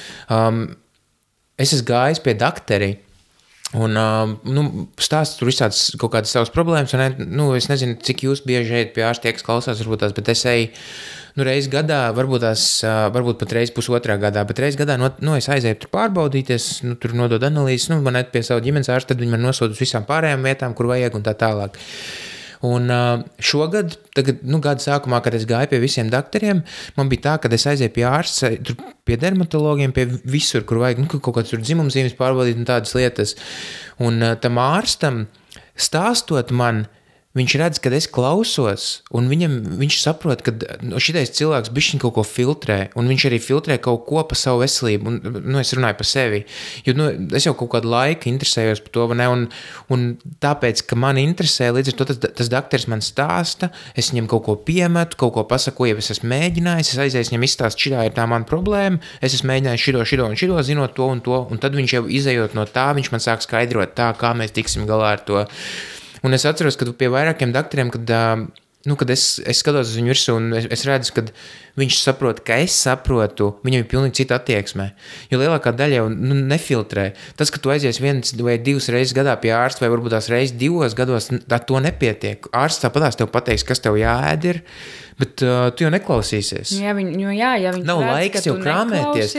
Es esmu gājis pie dakteri, un stāsts tur visāds kaut kādas savas problēmas, un es nezinu, cik jūs bieži ejat pie ārsta, kas klausās, varbūt tās, bet es eju reiz gadā, varbūt pat reiz pusotrā gadā, bet reiz gadā es aizēju tur pārbaudīties, tur nodod analīzes, man iet pie savu ģimenes ārstu, tad viņi man nosūta uz visām pārējām vietām, kur vajag un tā tālāk. Un šogad, gada sākumā, kad es gāju pie visiem dakteriem, man bija tā, ka es aizēju pie ārsta, tur pie dermatologiem, pie visur, kur vajag, kaut kāds tur dzimumzīmes pārbaudīt un tādas lietas. Un tam ārstam stāstot man, viņš redz, kad es klausos, un viņš saprot, ka šitais cilvēks bišķiņ kaut ko filtrē, un viņš arī filtrē kaut ko pa savu veselību, un es runāju par sevi, jo es jau kaut kādu laiku interesējos par to, un tāpēc, ka man interesē, līdz ar to tas dakteris man stāsta, es viņam kaut ko piemetu, kaut ko pasaku, ja es esmu mēģinājis, es aizēju viņam izstāst, šitā ir tā mana problēma, es esmu mēģinājis šito un šito, zinot to un to, un tad viņš jau izējot no tā, viņš man sāk skaidrot tā, kā mēs tiksim galā ar to. Un es atceros, ka pie vairākiem dakteriem, kad es skatos uz viņu virsū un es redzu, ka viņš saprot, ka es saprotu, viņam ir pilnīgi cita attieksme. Jo lielākā daļa jau nefiltrē. Tas, ka tu aizies 1 vai 2 reizes gadā pie ārsta vai varbūt tās reizes 2 gados, to nepietiek. Ārsts tāpatās tev pateiks, kas tev jāēd ir, bet tu jau neklausīsies. Ja viņi nav laiks jau krāmēties.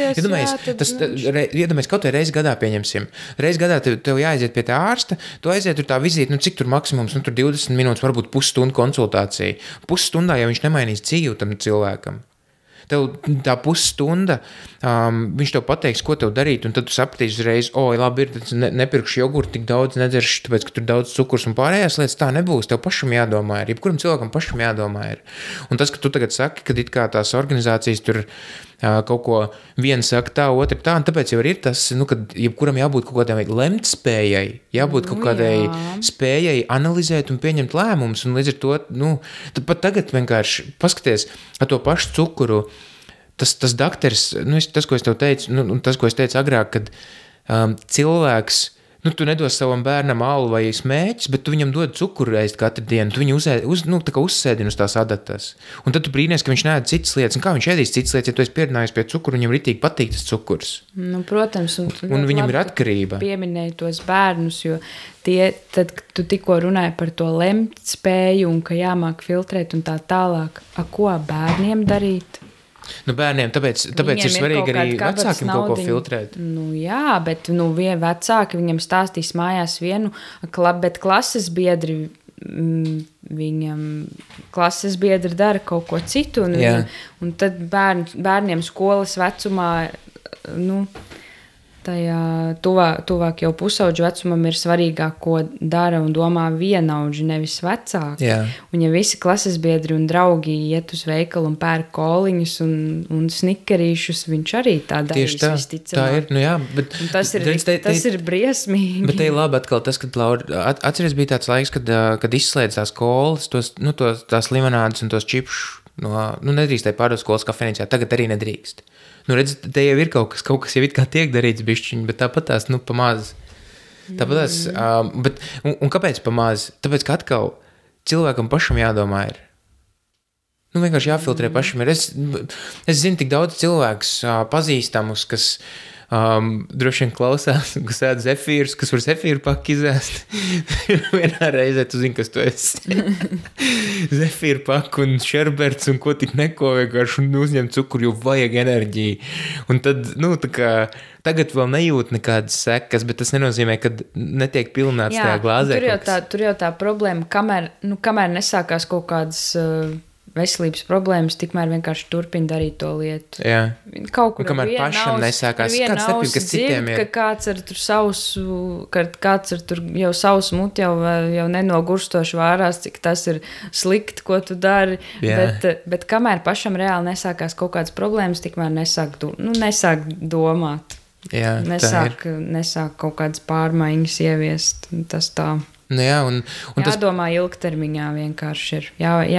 Iedomājies, kaut vai reizi gadā pieņemsim. Reizi gadā tev jāaiziet pie tā ārsta, tu aiziet tur tā vizīte, cik tur maksimums, tur 20 minūtes, varbūt pusstundu konsultācija. Pusstundā jau viņš nemainīs dzīvi tam cilvēkam. Tev tā pusstunda, viņš tev pateiks, ko tev darīt, un tad tu sapratīsi uzreiz, labi, nepirkšu jogurtu tik daudz, nedzeršu, tāpēc, ka tur daudz cukurs un pārējās lietas, tā nebūs, tev pašam jādomā ir, jebkuram cilvēkam pašam jādomā ir. Un tas, ka tu tagad saki, kad it kā tās organizācijas tur kaut ko viena saka tā, otra tā, un tāpēc jau ir tas, kad jebkuram jābūt kaut kādai lemtspējai, jābūt kaut kādai spējai analizēt un pieņemt lēmumus, un līdz ar to, pat tagad vienkārši paskaties ar to pašu cukuru, tas dakteris, tas, ko es tev teicu, tas, ko es teicu agrāk, kad cilvēks, tu nedos savam bērnam alu vai smēķis, bet tu viņam dod cukuru reizi katru dienu, tu viņu uzsēdini uz tās adatas. Un tad tu brīnies, ka viņš neēd citas lietas. Un kā viņš ēdīs citas lietas, ja tu esi pierunājies pie cukuru, viņam ritīgi patīk tas cukurs? Protams. Un viņam ir atkarība. Pieminēji tos bērnus, jo tad tu tikko runāji par to lemt spēju un ka jāmāk filtrēt un tā tālāk. Ko bērniem darīt? Bērniem, tāpēc ir svarīgi arī vecākiem kaut ko filtrēt. Jā, bet vecāki viņam stāstīs mājās vienu, bet klases biedri viņam klases biedri dara kaut ko citu, un tad bērniem skolas vecumā, tajā tuvāk jau pusauģu vecumam ir svarīgāk, ko dara un domā vienaudži, nevis vecāki. Jā. Un ja visi klases biedri un draugi iet uz veikalu un pērk koliņus un snikerīšus, viņš arī tā darīs. Tieši tā ir, nu jā, bet... Un tas ir briesmīgi. Bet te ir labi atkal tas, kad Laura, atceries bija tāds laiks, kad izslēdz tās kolas, tās limonādes un tos čipšus, nedrīkstēja pārdot skolas kafejnīcā, tagad arī nedrīkst. Redz, te jau ir kaut kas jau it kā tiek darīts bišķiņi, bet tāpat tās, pamaz. Tāpat tās, un kāpēc pamaz? Tāpēc, ka atkal cilvēkam pašam jādomā ir. Vienkārši jāfiltrē pašam ir. Es zinu tik daudz cilvēkus pazīstamus, kas droši vien klausās, kas ēd zefīrus, kas var zefīru paku izēst. Vienā reizē tu zini, kas tu esi. Zefīru paku un šerberts un ko tik neko vienkārši uzņem cukuru, jo vajag enerģiju. Un tad, tā kā tagad vēl nejūt nekādas sekas, bet tas nenozīmē, ka netiek pilnāts tajā glāzē. Tur jau tā problēma, kamēr nesākās kaut kādas veselības problēmas, tikmēr vienkārši turpina darīt to lietu. Jā. Kaut kur kamēr pašam nesākās, kāds starpība, kas citiem ir. Ka kāds ar tur sausu, kāds ar tur jau sausu muti jau nenogurstoši vārās, cik tas ir slikti, ko tu dari. Bet kamēr pašam reāli nesākās kaut kādas problēmas, tikmēr nesāk domāt. Jā, nesāk kaut kādas pārmaiņas ieviest. Tas tā. Jā, un jādomā ilgtermiņā vienkārši ir.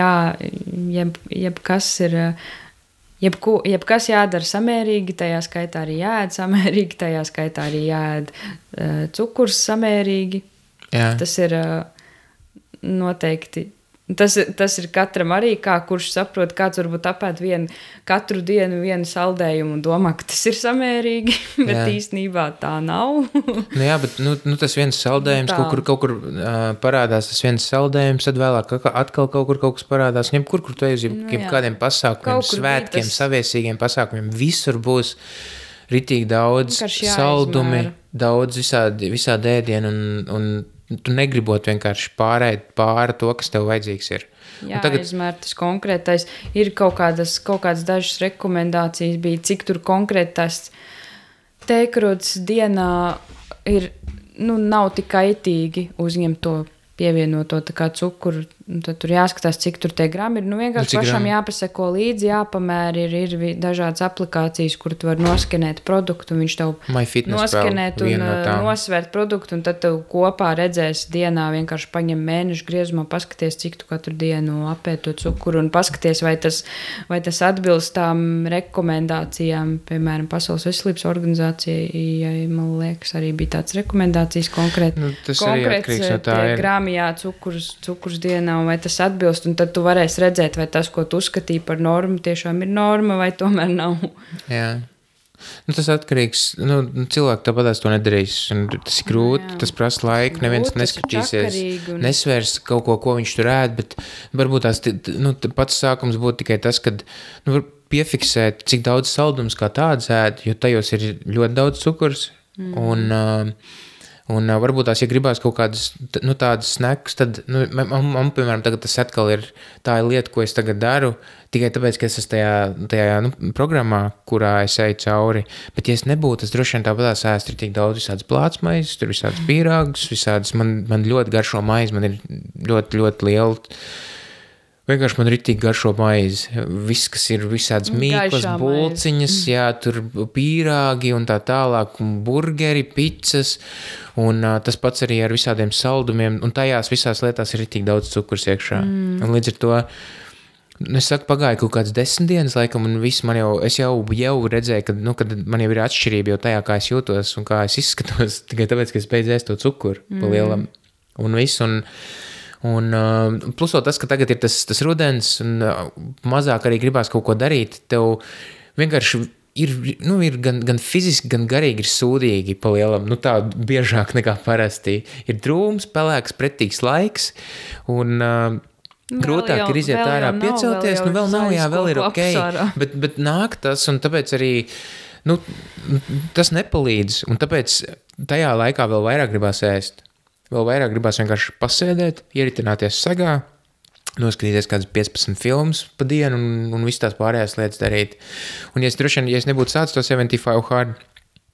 Jebkas ir, jebkas jādara samērīgi, tajā skaitā arī jāēd samērīgi, tajā skaitā arī jāēd cukurs samērīgi. Jā. Tas ir noteikti. Tas ir katram arī, kurš saprot, kāds varbūt apēd katru dienu vienu saldējumu un domā, ka tas ir samērīgi, bet īstenībā tā nav. Jā, bet tas viens saldējums, kaut kur parādās tas viens saldējums, tad vēlāk atkal kaut kur kaut kas parādās. Kur tu ej uz kādiem pasākumiem, svētkiem, saviesīgiem pasākumiem, visur būs ritīgi daudz saldumi, daudz visādi ēdienu un tu negribot vienkārši pārēt pāri to, kas tev vajadzīgs ir. Jā, izmēr tas konkrētais. Ir kaut kādas dažas rekomendācijas bija, cik tur konkrētais tēkrots dienā ir, nav tik kaitīgi uzņemt to pievienoto tā kā cukuru, tad tur jāskatās, cik tur tie grami ir. Vienkārši pašam jāpaseko līdzi, jāpamēr, ir dažādas aplikācijas, kur tu var noskenēt produktu, un viņš tev noskenēt un nosvērt produktu, un tad tev kopā redzēs dienā, vienkārši paņem mēnešu griezumā, paskaties, cik tu katru dienu apēd to cukuru, un paskaties, vai tas atbilst tām rekomendācijām, piemēram, Pasaules veselības organizācijai, man liekas, arī bija tāds rekomendācijas konkrēti. Tas arī atkarīgs no tā ir. Grāmijā cukurs dienā, vai tas atbilst, un tad tu varēsi redzēt, vai tas, ko tu uzskatīji par normu, tiešām ir norma, vai tomēr nav. Jā. Tas atkarīgs, cilvēki tāpatās to nedarīs, un tas ir grūti, tas prasa laiku, neviens neskatīsies, nesvērs kaut ko viņš tur ēd, bet varbūt tās, pats sākums būtu tikai tas, kad, var piefiksēt, cik daudz saldums kā tāds ēd, jo tajos ir ļoti daudz cukurs, un varbūt tās, ja gribās kaut kādas, tādas snacks, tad, man, piemēram, tagad tas atkal ir tā lieta, ko es tagad daru, tikai tāpēc, ka es esmu tajā programmā, kurā es eju cauri, bet ja es nebūtu, tas droši vien tāpatās ēst ir tik daudz visādas plātsmaizes, tur visādas pīrāgus, visādas, man ļoti garšo maizi, man ir ļoti, ļoti liela. Vienkārši man ritīgi garšo maizi. Viss, kas ir visādas mīklas, bulciņas, jā, tur pīrāgi un tā tālāk, un burgeri, pizzas, un tas pats arī ar visādiem saldumiem, un tajās visās lietās ir ritīgi daudz cukurs iekšā. Un līdz ar to, es saku, pagāja kaut kāds 10 dienas laikam, un viss man es jau redzēju, kad man jau ir atšķirība jau tajā, kā es jūtos un kā es izskatos, tikai tāpēc, ka es beidzu ēst to cukuru pa lielam. Un viss, un plus tas, ka tagad ir tas rudens un mazāk arī gribās kaut ko darīt, tev vienkārši ir gan fiziski, gan garīgi ir sūdīgi pa lielam, tā biežāk nekā parasti. Ir drūms, pelēks, pretīgs laiks, un grūtāk ir iziet ārā piecelties, vēl nav, vēl ir ok, bet nāk tas, un tāpēc arī, tas nepalīdz, un tāpēc tajā laikā vēl vairāk gribās ēst. Vēl vairāk gribās vienkārši pasēdēt, ieritināties sagā, noskatīties kādas 15 filmas pa dienu un visu tās pārējās lietas darīt. Un ja es nebūtu sācis to 75 hard,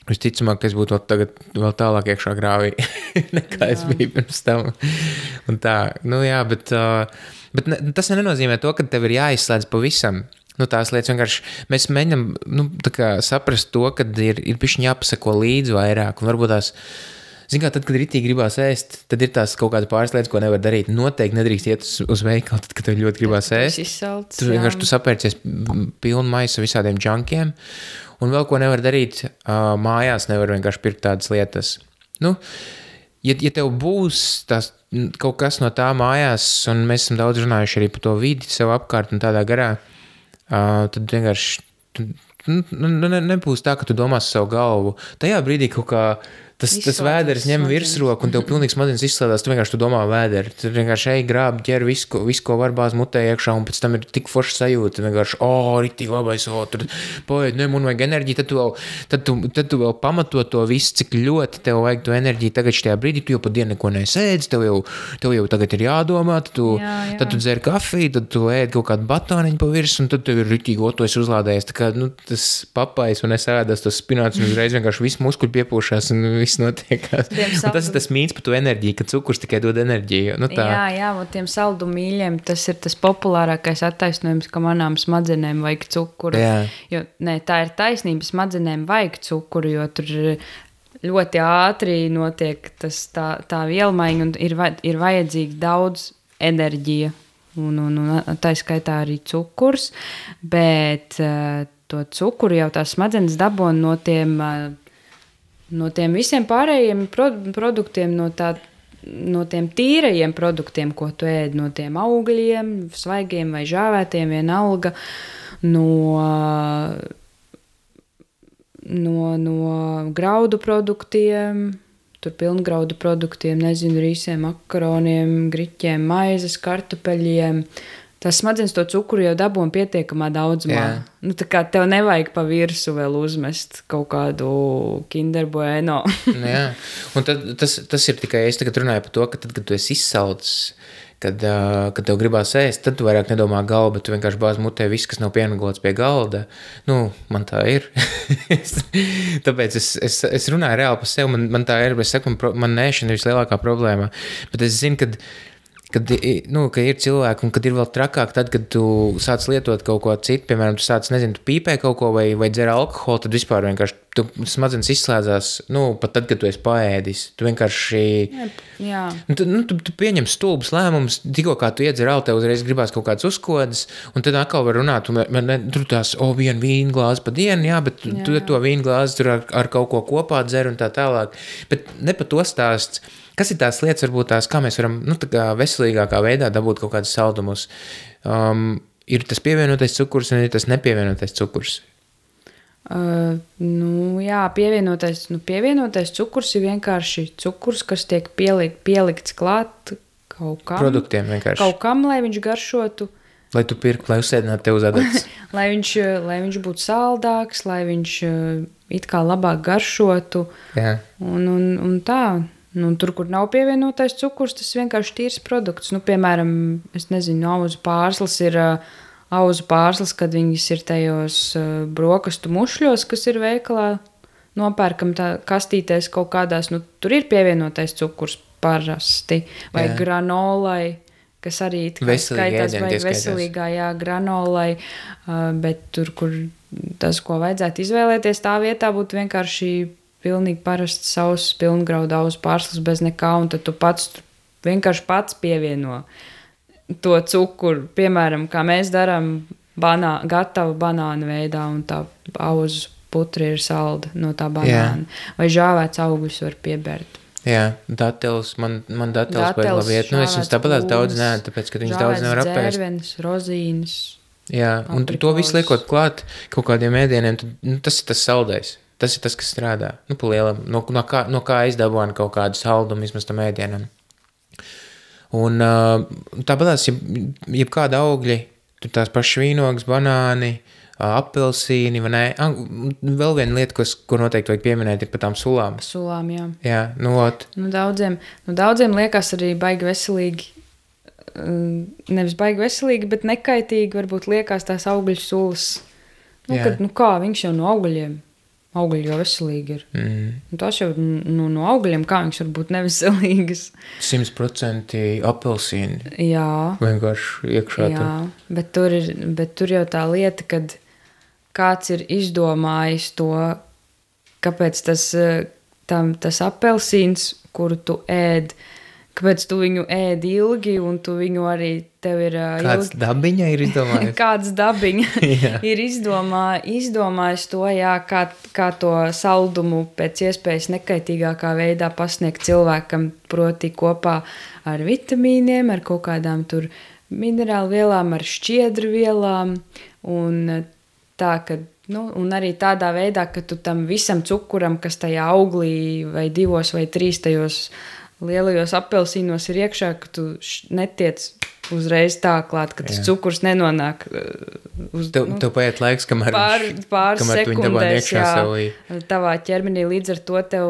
Visticamāk, ka es būtu tagad vēl tālāk iekšā grāvī, nekā es biju pirms tam. Un tā, bet tas nenozīmē to, ka tev ir jāizslēdz pavisam. Tās lietas vienkārši, mēs mēģinām tā kā saprast to, ka ir bišķiņ jāpasako līdzi vairāk, un varbūt tās, zin kā, tad, kad ritīgi gribās ēst, tad ir tās kaut kādas pāris lietas, ko nevar darīt. Noteikti nedrīkst iet uz veikalu, tad, kad tev ļoti gribās ēst. Tu vienkārši sapērcies pilnu maisu visādiem džankiem, un vēl ko nevar darīt, mājās nevar vienkārši pirkt tādas lietas. Ja tev būs kaut kas no tā mājās, un mēs esam daudz runājuši arī par to vidi sev apkārt un tādā garā, tad vienkārši nebūs tā, ka tu domās savu galvu. Tajā brīdī kaut kā tas vēders ņem virsroku un tev pilnīgi smadzenes izslēdās, tu vienkārši domā vēderi. Tu vienkārši ej grāb, ģer visu, ko var bāz mutē iekšā, un pēc tam ir tik forša sajūta. Vienkārši, ritīgi labais, tur paiet, man vajag enerģiju, tad tu vēl pamato to visu, cik ļoti tev vajag to enerģiju. Tagad šajā brīdī tu jau pa dienu neko nesēdzi, tev jau tagad ir jādomā, tad tu dzer kafiju, tad tu ēd kaut kādu batāniņu pa virs, un tad tev ir ritīgi tu esi uzlādējies. Tā kā, tas papais un es ēdas, tas spināts, un uzreiz vienkārši viss muskuļi piepūšās un viss notiekās. Tas ir tas mīts par to enerģiju, ka cukurs tikai dod enerģiju. Jā, un tiem saldumīļiem tas ir tas populārākais attaisnojums, ka manām smadzenēm vajag cukuru. Jo, tā ir taisnība, smadzenēm vajag cukuru, jo tur ļoti ātri notiek tā vielmaiņa un ir vajadzīga daudz enerģija un tā skaitā arī cukurs, bet to cukuru jau tās smadzenes dabon no tiem visiem pārējiem produktiem, no tiem tīrajiem produktiem, ko tu ēd, no tiem augļiem, svaigiem vai žāvētiem, vienalga, no graudu produktiem, tur pilngraudu produktiem, nezinu, rīsiem, makaroniem, griķiem, maizes, kartupeļiem. Tas smadzenes to cukuru jau dabūna pietiekamā daudzumā. Tā kā tev nevajag pa virsu vēl uzmest kaut kādu Kinder Bueno. Jā, un tas ir tikai, es tagad runāju par to, ka tad, kad tu esi izsalcis, kad tev gribās ēst, tad tu vairāk nedomā galva, bet tu vienkārši bāz mutē viss, kas nav pienaglots pie galda. Man tā ir. Tāpēc es runāju reāli par sevi, man tā ir, es saku, man ēšana ir vislielākā problēma, bet es zinu, ka ir cilvēki, un kad ir vēl trakāk, tad, kad tu sāc lietot kaut ko citu, piemēram, tu sāc, nezinu, tu pīpē kaut ko vai dzer alkoholu, tad vispār vienkārši tu smadzenes izslēdzās, pat tad, kad tu esi paēdis. Tu vienkārši... Jā. Tu pieņem stulbus lēmumus, tikko kā tu iedzer tev uzreiz gribās kaut kāds uzkodas, un tad atkal var runāt, tur tās, vienu vīnu glāzi pa dienu, bet tu to vīnu glāzi tur ar kaut ko kopā dzer un tā tālāk. Bet ne pa to stāsts. Kas ir tās lietas, varbūt tās, kā mēs varam tā kā veselīgākā veidā dabūt kaut kādus saldumus? Ir tas pievienotais cukurs un ir tas nepievienotais cukurs? Pievienotais cukurs ir vienkārši cukurs, kas tiek pielikts klāt kaut kam. Produktiem vienkārši. Kaut kam, lai viņš garšotu. Lai tu pirktu, lai uzsēdinātu tev uz adatas. lai viņš būtu saldāks, lai viņš it kā labāk garšotu. Jā. Un tā... tur, kur nav pievienotais cukurs, tas vienkārši tīrs produkts. Piemēram, es nezinu, auzu pārslas ir auzu pārslas, kad viņas ir tajos brokastu mušļos, kas ir veikalā nopērkam tā kastītēs kaut kādās, tur ir pievienotais cukurs parasti, vai granolai, kas arī skaitās vai veselīgā, granolai, bet tur, kur tas, ko vajadzētu izvēlēties, tā vietā būtu vienkārši pilnīgi parasts sauss pilngraudu auzu pārslas bez nekā, un tad tu vienkārši pats pievieno to cukuru. Piemēram, kā mēs darām gatavu banānu veidā, un tā auzu putra ir salda no tā banāna. Vai žāvēts augļus var piebērt. Jā, datels, man datels baigi labi iet. Es jums tāpat daudz nē, tāpēc, ka viņas daudz nevar apēst. Dzērvenes, rozīnes. Jā, un to visu liekot klāt kaut kādiem ēdieniem, tas ir tas saldais. Tas ir tas, kas strādā. Pa lielam, no kā izdabūna kaut kādu saldumu vismaz tam ēdienam. Un tāpēc, jebkāda augļi, tur tās pašas vīnogas, banāni, apelsīni, vai ne? Vēl viena lieta, ko noteikti vajag pieminēt, ir par tām sulām. Sulām, jā. Jā, daudziem liekas arī baigi veselīgi, nevis baigi veselīgi, bet nekaitīgi varbūt liekas tās augļu sulas. Kā, viņš jau no augļiem. Augļi jau veselīgi ir. Un tas jau no augļiem, kā viņas var būt neveselīgas. 100% apelsīni. Jā. Vienkārši iekšā jā, bet tur jau tā lieta, kad kāds ir izdomājis to, kāpēc tas apelsīns, kuru tu ēd, kāpēc tu viņu ēd ilgi, un tu viņu arī tev ir Kāds dabiņa ir izdomājis? Kāds dabiņa ir izdomājis to, jā, kā to saldumu pēc iespējas nekaitīgākā veidā pasniegt cilvēkam, proti kopā ar vitamīniem, ar kaut kādām tur minerālu vielām, ar šķiedru vielām, un tā, ka un arī tādā veidā, ka tu tam visam cukuram, kas tajā auglī vai 2 vai 3 tajos lielajos apelsīnos ir iekšā, ka tu netiec uzreiz tā klāt, ka tas cukurs nenonāk uz... Tev paiet laiks, kamēr sekundēs, tavā ķermenī, līdz ar to tev,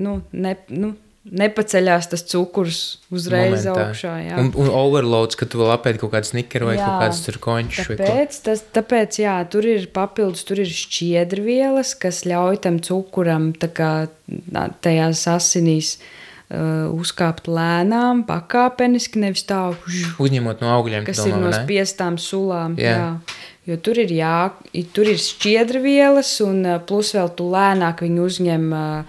nepaceļās tas cukurs uzreiz momentā. Augšā, jā. Un overloads, ka tu vēl apēdi kaut kādu snickeru vai kaut kāds tur končus. Tāpēc, jā, tur ir papildus, tur ir šķiedrvielas, kas ļauj tam cukuram tā kā tajās asinīs uzkāpt lēnām, pakāpeniski, nevis tā uzņemot no augļiem, kas ir no spiestām sulām. Jā. Jo tur ir šķiedrvielas un plus vēl tu lēnāk viņu uzņem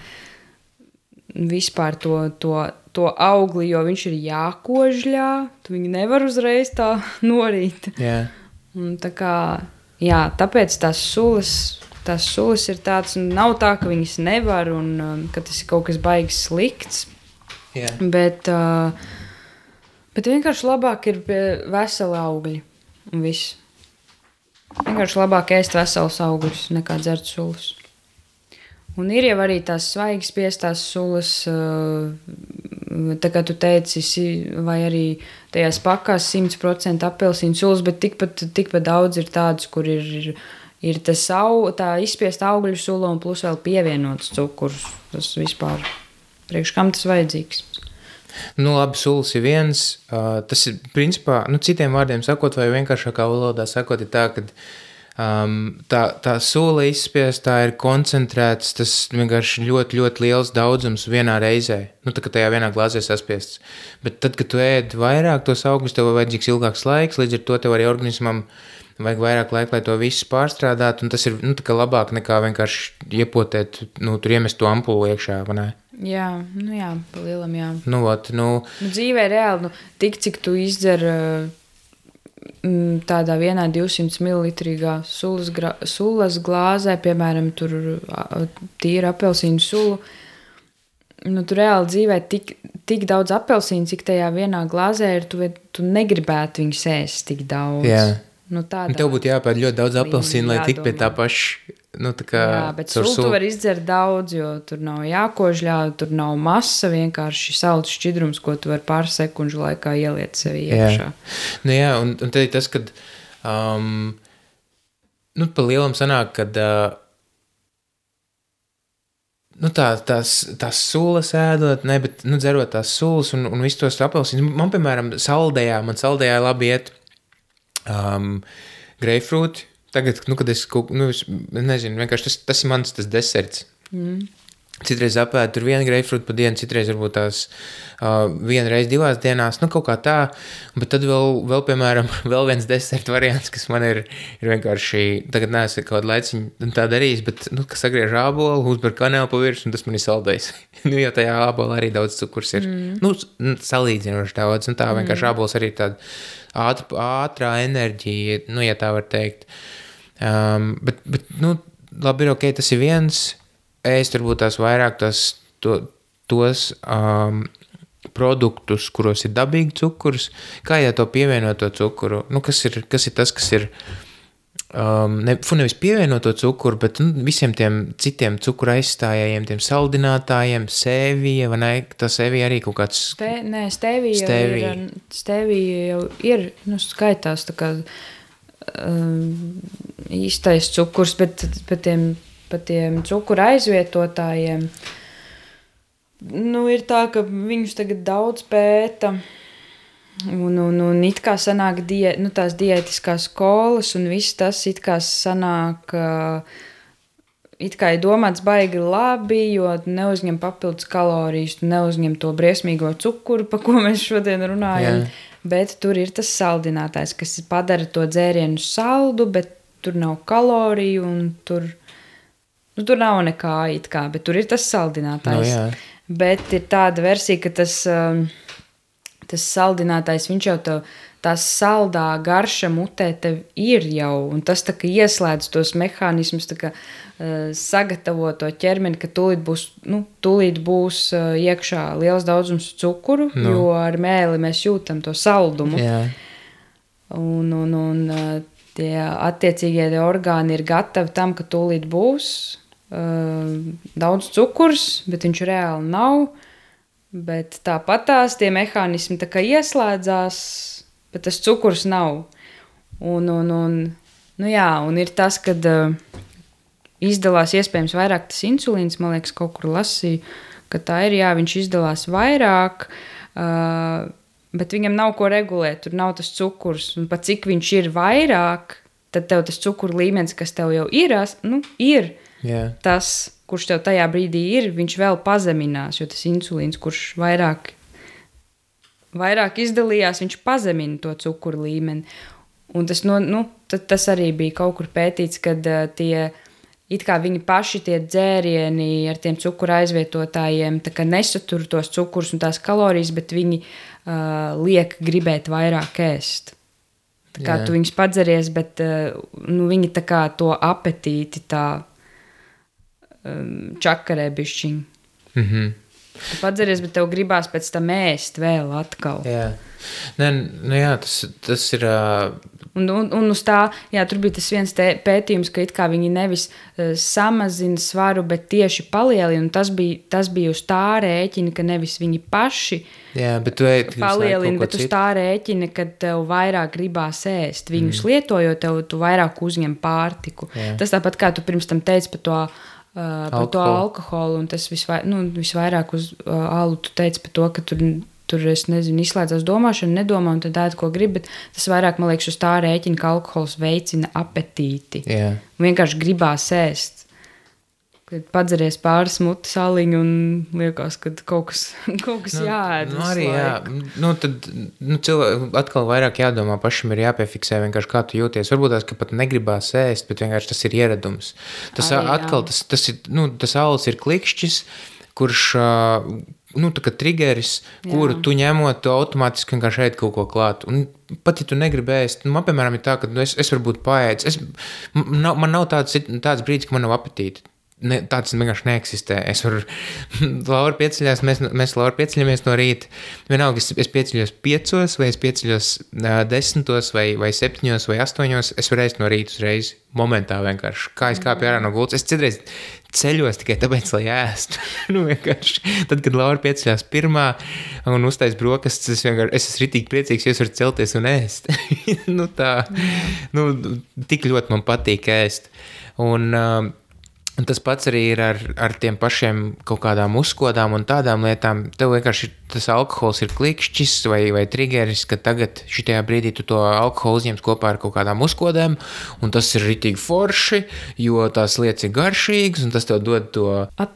vispār to augli, jo viņš ir jākožļā, tu viņu nevar uzreiz tā norīt. Jā. Un tā kā, jā, tāpēc tās sulas ir tāds, nav tā, ka viņas nevar un ka tas ir kaut kas baigs slikts. Jā. Bet vienkārši labāk ir veseli augļi un viss. Vienkārši labāk ēst veselus augļus nekā dzert sulas. Un ir jau arī tās svaigi spiestās sulas, tā kā tu teici, vai arī tajās pakās 100% apelsīnu sulas, bet tikpat daudz ir tādas, kur ir tā izspiesta augļu sula un plus vēl pievienots cukurs. Tas vispār... Priekš kam tas vajadzīgs? Labi, sulas ir viens. Tas ir, principā, citiem vārdiem sakot, vai vienkāršākā valodā sakot, ir tā, ka tā sula izspiestā ir koncentrēts, tas vienkārši ļoti, ļoti liels daudzums vienā reizē. Tā kā tajā vienā glāzē saspiests. Bet tad, kad tu ēd vairāk tos augļus, tev vajadzīgs ilgāks laiks, līdz ar to tev arī organismam vajag vairāk laika, lai to visu pārstrādāt, un tas ir tā kā labāk nekā vienkārši iepotēt, tur iemest to ampulu iekšā, vai ne? Jā, pa lielam, jā. Dzīvē reāli, tik cik tu izdzer tādā vienā 200 ml sulas glāzē, piemēram, tur tīra apelsīnu sulu, tu reāli dzīvē tik daudz apelsīnu, cik tajā vienā glāzē ir, tu negribētu viņus ēst tik daudz. Jā. Tev būtu jāpēd ļoti daudz apelsīnu, lai tik pie tā paša. Jā, bet sulu tu var izdzert daudz, jo tur nav jākožļā, tur nav masa, vienkārši salds šķidrums, ko tu var pāris sekundžu laikā ieliet sevi iekšā. Jā, un tad ir tas, kad pa lielam sanāk, kad tās sulas ēdot, bet dzerot tās sulas un visu tos apelsīnus. Man, piemēram, saldējā labi iet greifrūti. Tagad, kad es nezinu, vienkārši tas ir mans tas deserts. Citreiz apēdu tur vienu greifrūtu pa dienu, citreiz varbūt tās vienu reizi 2 dienās, kaut kā tā. Bet tad vēl piemēram, vēl viens deserta variants, kas man ir vienkārši, tagad neesmu kādu laiciņu tā darījis, bet, kas sagriež ābolu, uzber kanēlu pa virsmu, un tas man ir saldējis. Jo tajā ābolā arī daudz cukurs ir. Salīdzinoši daudz, tā vienkārši ābols arī tāda ātrā enerģija, ja tā var teikt. Bet labi ir ok, tas ir viens. Es turbūt tās vairāk tos produktus, kuros ir dabīgi cukurs, kā ja to pievienot to cukuru. Kas ir tas, kas ir nevis pievienot to cukuru, bet visiem tiem citiem cukura aizstājējiem, tiem saldinātājiem, stevija, vai ne? Tā stevija arī kaut kāds... Stevija jau ir, skaitās tā kā īstais cukurs, bet pa tiem cukura aizvietotājiem ir tā, ka viņus tagad daudz pēta un it kā sanāk tās diētiskās skolas un viss tas it kā sanāk it kā ir domāts baigi labi, jo neuzņem papildus kalorijas, neuzņem to briesmīgo cukuru, pa ko mēs šodien runājam, bet tur ir tas saldinātājs, kas padara to dzērienu saldu, bet tur nav kaloriju un tur nav nekā it kā, bet tur ir tas saldinātājs. Bet ir tāda versija, ka tas saldinātājs, viņš jau tās saldā garša mutē tev ir jau, un tas tā kā ieslēdz tos mehānismus, tā kā sagatavo to ķermeni, ka tūlīt būs iekšā liels daudzums cukuru, jo ar mēli mēs jūtam to saldumu. Un tie attiecīgie orgāni ir gatavi tam, ka tūlīt būs daudz cukurs, bet viņš reāli nav. Bet tāpatās tie mehānismi tā kā ieslēdzās, bet tas cukurs nav. Un ir tas, kad izdalās iespējams vairāk tas insulīns, man liekas, kaut kur lasīju, ka tā ir, viņš izdalās vairāk, bet viņam nav ko regulēt, tur nav tas cukurs, un pat cik viņš ir vairāk, tad tev tas cukuru līmenis, kas tev jau ir, tas, kurš tev tajā brīdī ir, viņš vēl pazeminās, jo tas insulīns, kurš vairāk izdalījās, viņš pazemina to cukuru līmeni. Un tas arī bija kaut kur pētīts, kad it kā viņi paši tie dzērieni ar tiem cukura aizvietotājiem tā kā nesatur tos cukurus un tās kalorijas, bet viņi liek gribēt vairāk ēst. Tā kā tu viņus padzeries, bet viņi tā kā to apetīti tā čakarē bišķiņ. Tu padzeries, bet tev gribās pēc tam ēst vēl atkal. Tas ir... Un uz tā, tur bija tas viens pētījums, ka it kā viņi nevis samazina svaru, bet tieši palielina, un tas bija uz tā rēķina, ka nevis viņi paši palielina, bet uz tā rēķina, ka tev vairāk gribās ēst. Viņus lietojot, tu vairāk uzņem pārtiku. Tas tāpat kā tu pirms tam teici par to alkoholu, un tas visvairāk uz alu tu teici par to, ka tur es nezinu, izslēdzās domāšana, nedomā, un tad ēd, ko grib, bet tas vairāk, man liekas, uz tā rēķina, ka alkohols veicina apetīti. Vienkārši gribās ēst. Kad padzeries pāris mutes aliņu un liekas, ka kaut kas jāēd. Cilvēki atkal vairāk jādomā, pašam ir jāpiefiksē vienkārši kā tu jūties. Varbūt tās, ka pat negribās ēst, bet vienkārši tas ir ieradums. Tas alis ir klikšķis, kurš... tā kā trigeris, kuru tu ņemot, tu automātiski vienkārši ēd kaut ko klāt. Un pat, ja tu negribi ēst, man, piemēram, ir tā, ka es varbūt paēdzu. Man nav tāds brīdis, ka man nav apetīti. Tāds vienkārši neeksistē. Es varu, Laura pieceļās, mēs Laura pieceļamies no rīta. Vienalga, es pieceļos 5, vai es pieceļos 10, vai 7, vai 8, es varu ēst no rīta uzreiz, momentā vienkārši. Kā es kāpju ārā no gultas, es citreiz ceļos tikai tāpēc, lai ēstu. Vienkārši. Tad, kad Laura pieceļās 1 un uztais brokastis, es esmu ritīgi priecīgs, jo es varu celties un ēst. Tik ļoti man patīk ēst. Un tas pats arī ir ar tiem pašiem kaut kādām uzkodām un tādām lietām. Tev vienkārši tas alkohols ir klikšķis vai trigeris, ka tagad šitajā brīdī tu to alkoholu uzņems kopā ar kaut kādām uzkodēm, un tas ir ritīgi forši, jo tās lietas ir garšīgas, un tas tev dod to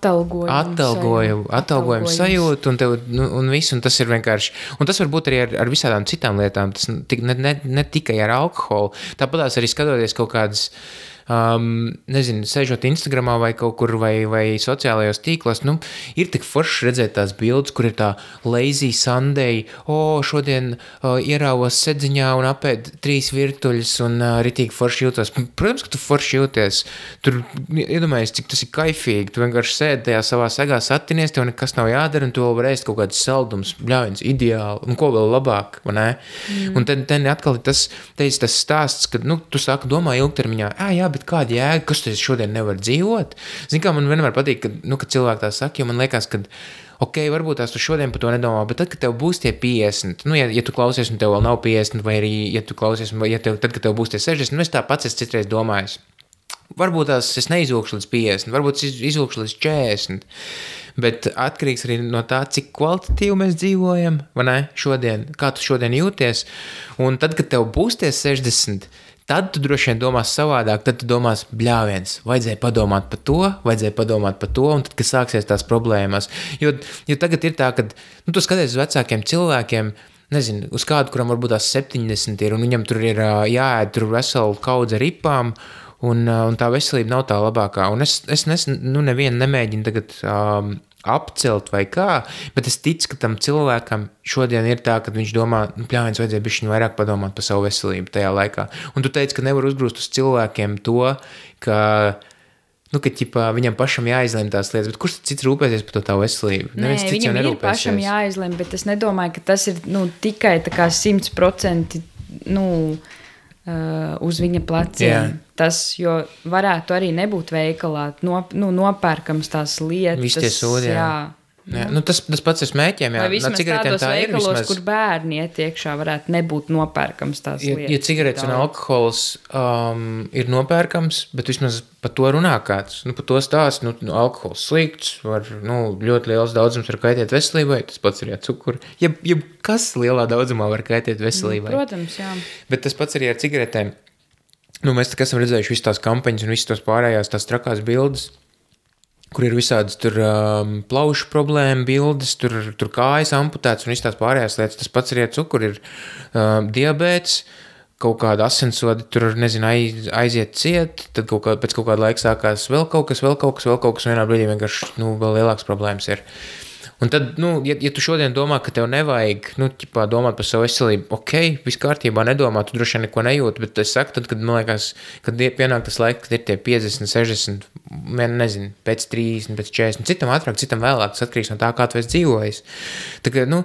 atalgojumu sajūtu, un visu, un tas ir vienkārši, un tas var būt arī ar visādām citām lietām, tas ne tikai ar alkoholu, tāpatās arī skatoties kaut kādas, nezinu, sēžot Instagramā vai kaut kur vai sociālajos tīklos, ir tik forši redzēt tās bildes, kur ir tā lazy Sunday, šodien ierāvos sedziņā un apēd 3 virtuļus un ritīgi forši jūtos. Protams, ka tu forši jūties. Tur iedomājies, cik tas ir kaifīgi. Tu vienkārši sēdi tajā savā segā satinies, tev nekas nav jādara, un tu vēl var ēst kaut kādus saldums, bļāviens, ideāli, un ko vēl labāk, vai ne? Un ten atkal ir tas stāsts, kad, tu sāki domā ilgtermiņā, bet kāda jēga, kas tu šodien nevar dzīvot? Zini, kā man vienmēr patīk, kad cilvēki tā saka, jo man liekas, ka varbūt tās tu šodien par to nedomā, bet tad, kad tev būs tie 50, ja tu klausies un tev vēl nav 50, vai arī, ja tu klausies, tad, kad tev būs tie 60, es tāpats esmu citreiz domājis. Varbūt tās es neizvilkšu līdz 50, varbūt es izvilkšu līdz 40, bet atkarīgs arī no tā, cik kvalitatīvi mēs dzīvojam, vai ne, šodien, kā tu šodien jūties, un tad, kad tev būs tie 60, tad tu droši vien domās savādāk, tad tu domās, bļāviens, vajadzēja padomāt par to, un tad, kad sāksies tās problēmas. Jo tagad ir tā, ka, tu skaties uz vecākiem cilvēkiem, nezinu, uz kādu, kuram varbūt tās 70 ir, un viņam tur ir jāēd tur veselu kaudzi ripām, un tā veselība nav tā labākā. Un es nevienu nemēģinu tagad apcelt vai kā, bet es ticu, ka tam cilvēkam šodien ir tā, ka viņš domā, pļāviens vajadzēja bišķiņ vairāk padomāt par savu veselību tajā laikā. Un tu teici, ka nevar uzgrūst uz cilvēkiem to, ka ķipā, viņam pašam jāizlem tās lietas, bet kurš cits rūpēsies par to tavu veselību? Nē, viņam ir pašam jāizlem, bet es nedomāju, ka tas ir tikai tā kā 100% uz viņa pleciem. Jā. Tas, jo varētu arī nebūt veikalā, nopērkams tās lietas. Visi tie sodi, jā. Jā, tas pats ar smēķiem, jā. Vai vismaz tādos veikalos, kur bērni iet iekšā, varētu nebūt nopērkams tās lietas. Ja cigaretes un alkohols ir nopērkams, bet vismaz par to runā kāds, par to stāst, alkohols slikts, var, ļoti liels daudzums var kaitēt veselībai, tas pats arī ar cukuru. Ja kas lielā daudzumā var kaitēt veselībai? Protams, jā. Bet tas pats arī ar cigaretēm. Mēs esam redzējuši visas tās kampaņas un visas tās pārējās tās trakās bildes, kur ir visādas tur plaušu problēma bildes, tur kājas amputētas un visas tās pārējās lietas. Tas pats arī ar cukuru ir diabēts, kaut kāda asinsvadi tur, aiziet ciet, tad pēc kaut kāda laika sākās vēl kaut kas, vienā brīdī vienkārši, vēl lielāks problēmas ir. Un tad, ja tu šodien domā, ka tev nevajag, domāt par savu veselību, viss kārtībā nedomā, tu droši vien neko nejūti, bet es saku, tad, kad man liekas, kad pienāk tas laiks, kad ir tie 50, 60, nezinu, pēc 30, pēc 40, citam ātrāk, citam vēlāk, tas atkarīgs no tā, kā tu esi dzīvojis. Tā kā,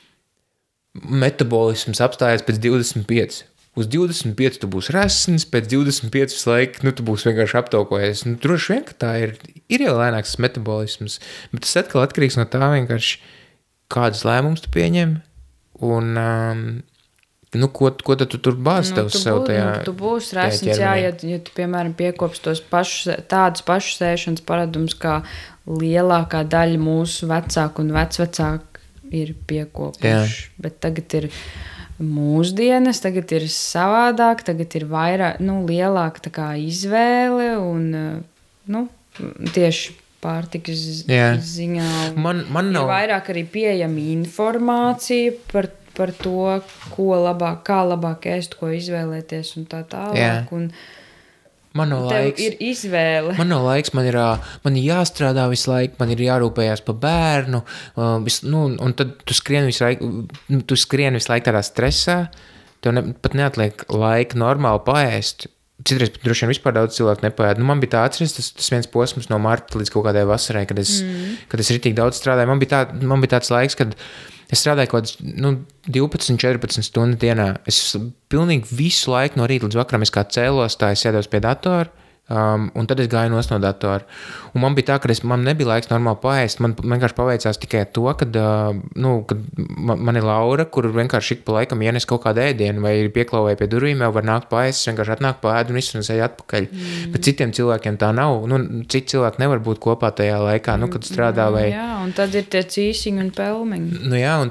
metabolisms apstājas pēc 25. Uz 25 tu būsi resns, pēc 25 laika, tu būsi vienkārši aptaukojies. Droši vien, ka tā ir jau lēnāks metabolisms, bet tas atkal atkarīgs no tā vienkārši, kādas lēmumus tu pieņem, un, ko tad tu tur bāzi tev sev tajā. Tu būsi resns, jā, ja tu, piemēram, piekops tādus pašus ēšanas paradumus, kā lielākā daļa mūsu vecāku un vecvecāku ir piekopuši, bet tagad ir mūsdienas, tagad ir savādāk, tagad ir vairāk, lielāka tā kā izvēle un, tieši pārtikas ziņā. Man nav... Ir vairāk arī pieejama informācija par to, kā labāk ēst, ko izvēlēties un tā tālāk. Un man nav laiks. Ir izvēle. Man nav laiks, man ir jāstrādā visu laiku, man ir jārūpējās par bērnu, un tad tu skrien visu laiku tādā stresā, tev pat neatliek laika normāli paēst. Citreiz pat droši vien vispār daudz cilvēku nepaēd. Man bija tā atceries, tas viens posms no marta līdz kaut kādai vasarai, kad es ritīgi daudz strādāju. Man bija tāds laiks, kad es strādāju kaut kāds 12-14 stundu dienā. Es pilnīgi visu laiku no rīta līdz vakaram es kā cēlos, tā es sēdos pie datora, un tad es gāju no datora. Un man bija tā, ka man nebija laiks normāli paēst. Man vienkārši paveicās tikai to, kad man ir Laura, kur vienkārši ik pa laikam ienes kaut kādu ēdienu, vai ir pieklauvēja pie durvīm, jau var nākt paēst, vienkārši atnāk paēd un visu un es eju atpakaļ. Bet citiem cilvēkiem tā nav. Citi cilvēki nevar būt kopā tajā laikā, kad strādā vai... Jā, un tad ir tie cīsiņi un pelmeņi.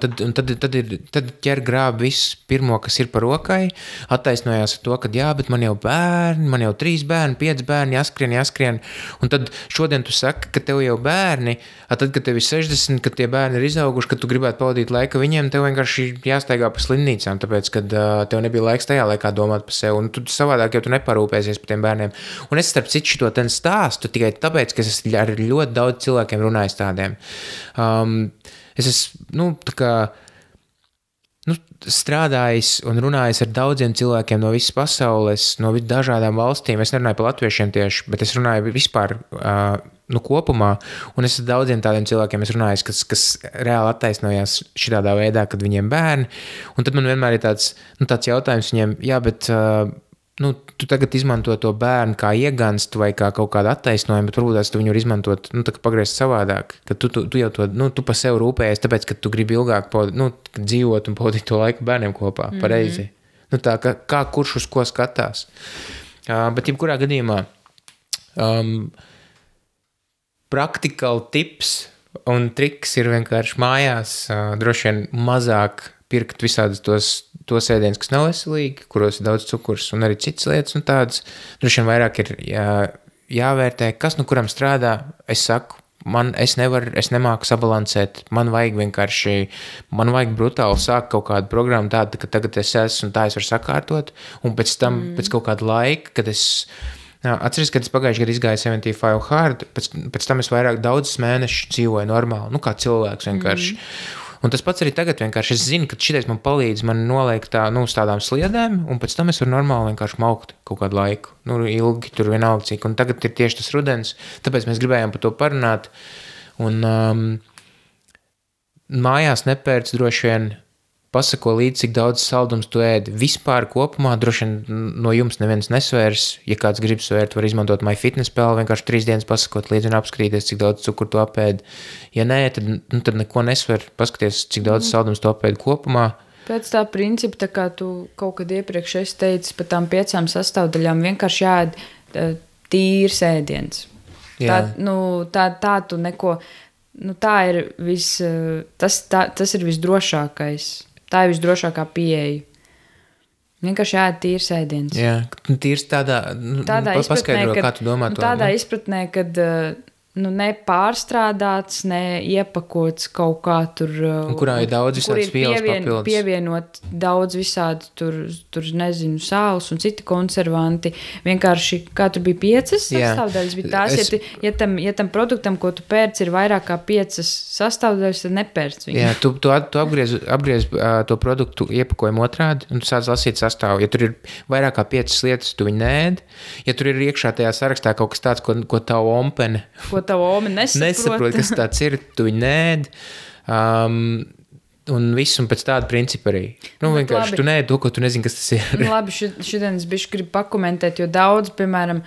Tad ķer grāb viss pirmo, kas ir par rokai, attaisnojās ar to, ka jā, bet man jau 3 bērni, 5 bērni, jāskrien. Un tad šodien tu saki, ka tev jau bērni, tad, kad tev ir 60, kad tie bērni ir izauguši, kad tu gribētu pavadīt laiku viņiem, tev vienkārši jāstaigā pa slimnīcām, tāpēc, kad tev nebija laiks tajā laikā domāt par sevi, un tu savādāk jau tu neparūpēsies par tiem bērniem. Un es starp citu šito ten stāstu tikai tāpēc, ka es ar ļoti daudz cilvēkiem runājis tādiem. Es esmu, strādājis un runājis ar daudziem cilvēkiem no visas pasaules, no dažādām valstīm. Es nerunāju par latviešiem tieši, bet es runāju vispār kopumā, un es ar daudziem tādiem cilvēkiem esmu runājis, kas reāli attaisnojās šitādā veidā, kad viņiem bērni, un tad man vienmēr ir tāds jautājums viņiem, jā, bet tu tagad izmanto to bērnu kā ieganstu vai kā kaut kādu attaisnojumu, bet varbūt tu viņu var izmantot, tā kā pagriezt savādāk, ka tu jau to, tu pa sevi rūpējies, tāpēc, ka tu gribi ilgāk dzīvot un pavadīt to laiku bērniem kopā, pareizi. Tā kā kurš uz ko skatās. Bet jebkurā gadījumā praktikāli tips un triks ir vienkārši mājās droši vien mazāk pirkt visādus tos ēdienus, kas nav veselīgi, kuros ir daudz cukurs un arī citas lietas un tādas. Droši vien vairāk ir jāvērtē, kas nu kuram strādā. Es saku, es nemāku sabalansēt, man vajag brutāli sākt kaut kādu programmu tādu, ka tagad es esmu un tā es varu sakārtot, un pēc tam, pēc kaut kāda laika, kad es atceries, kad es pagājuši gadu izgāju 75 hard, pēc tam es vairāk daudzus mēnešus dzīvoju normāli, kā cilvēks vienkārši. Un tas pats arī tagad vienkārši, es zinu, ka šitais man palīdz man noliekt uz tādām sliedēm, un pēc tam es varu normāli vienkārši maukt kaut kādu laiku, ilgi, tur vienalga cik, un tagad ir tieši tas rudens, tāpēc mēs gribējām par to parunāt, un mājās nepērc droši vien pasako līdzi, cik daudz saldums tu ēdi. Vispār kopumā droši vien no jums neviens nesvērs. Ja kāds grib svērt, var izmantot MyFitnessPal, vienkārši 3 dienas pasakot līdzi un apskatīties, cik daudz cukuru tu apēdi. Ja nē, tad neko nesver, paskaties, cik daudz saldums tu apēdi kopumā. Pēc tā principa, tā kā tu kaut kad iepriekš esi teicis par tām 5 sastāvdaļām, vienkārši jāēd tīrs ēdiens. Tā tu neko, tā ir tas ir visdrošākais. Tā ir visdrošākā pieeja. Vienkārši jāēd tīrs ēdiens. Jā, tīrs tādā paskaidro, kā tu domā to. Tādā izpratnē, kad ne pārstrādāts, ne iepakots kaut kā tur. Un kurā ir daudz visādas vielas papildus. Pievienot daudz visādi tur nezinu, sāls un citi konservanti. Vienkārši, kā tur bija 5 sastāvdaļas, bija tās, ja tam produktam, ko tu pērci, ir vairāk kā 5 sastāvdaļas, tad nepērc viņu. Jā, tu apgriez to produktu iepakojumu otrādi, un tu sāc lasīt sastāvu. Ja tur ir vairāk kā 5 lietas, tu viņu neēd. Ja tur ir iekšā tajā sarakstā kaut kas tāds, ko tavu ompene tavu omi nesaprot, kas tāds ir, tu viņu nēd, un viss, un pēc tāda principa arī. Vienkārši tu nēd to, ko tu nezini, kas tas ir. Labi, šodien es bišķi gribu pakomentēt, jo daudz, piemēram,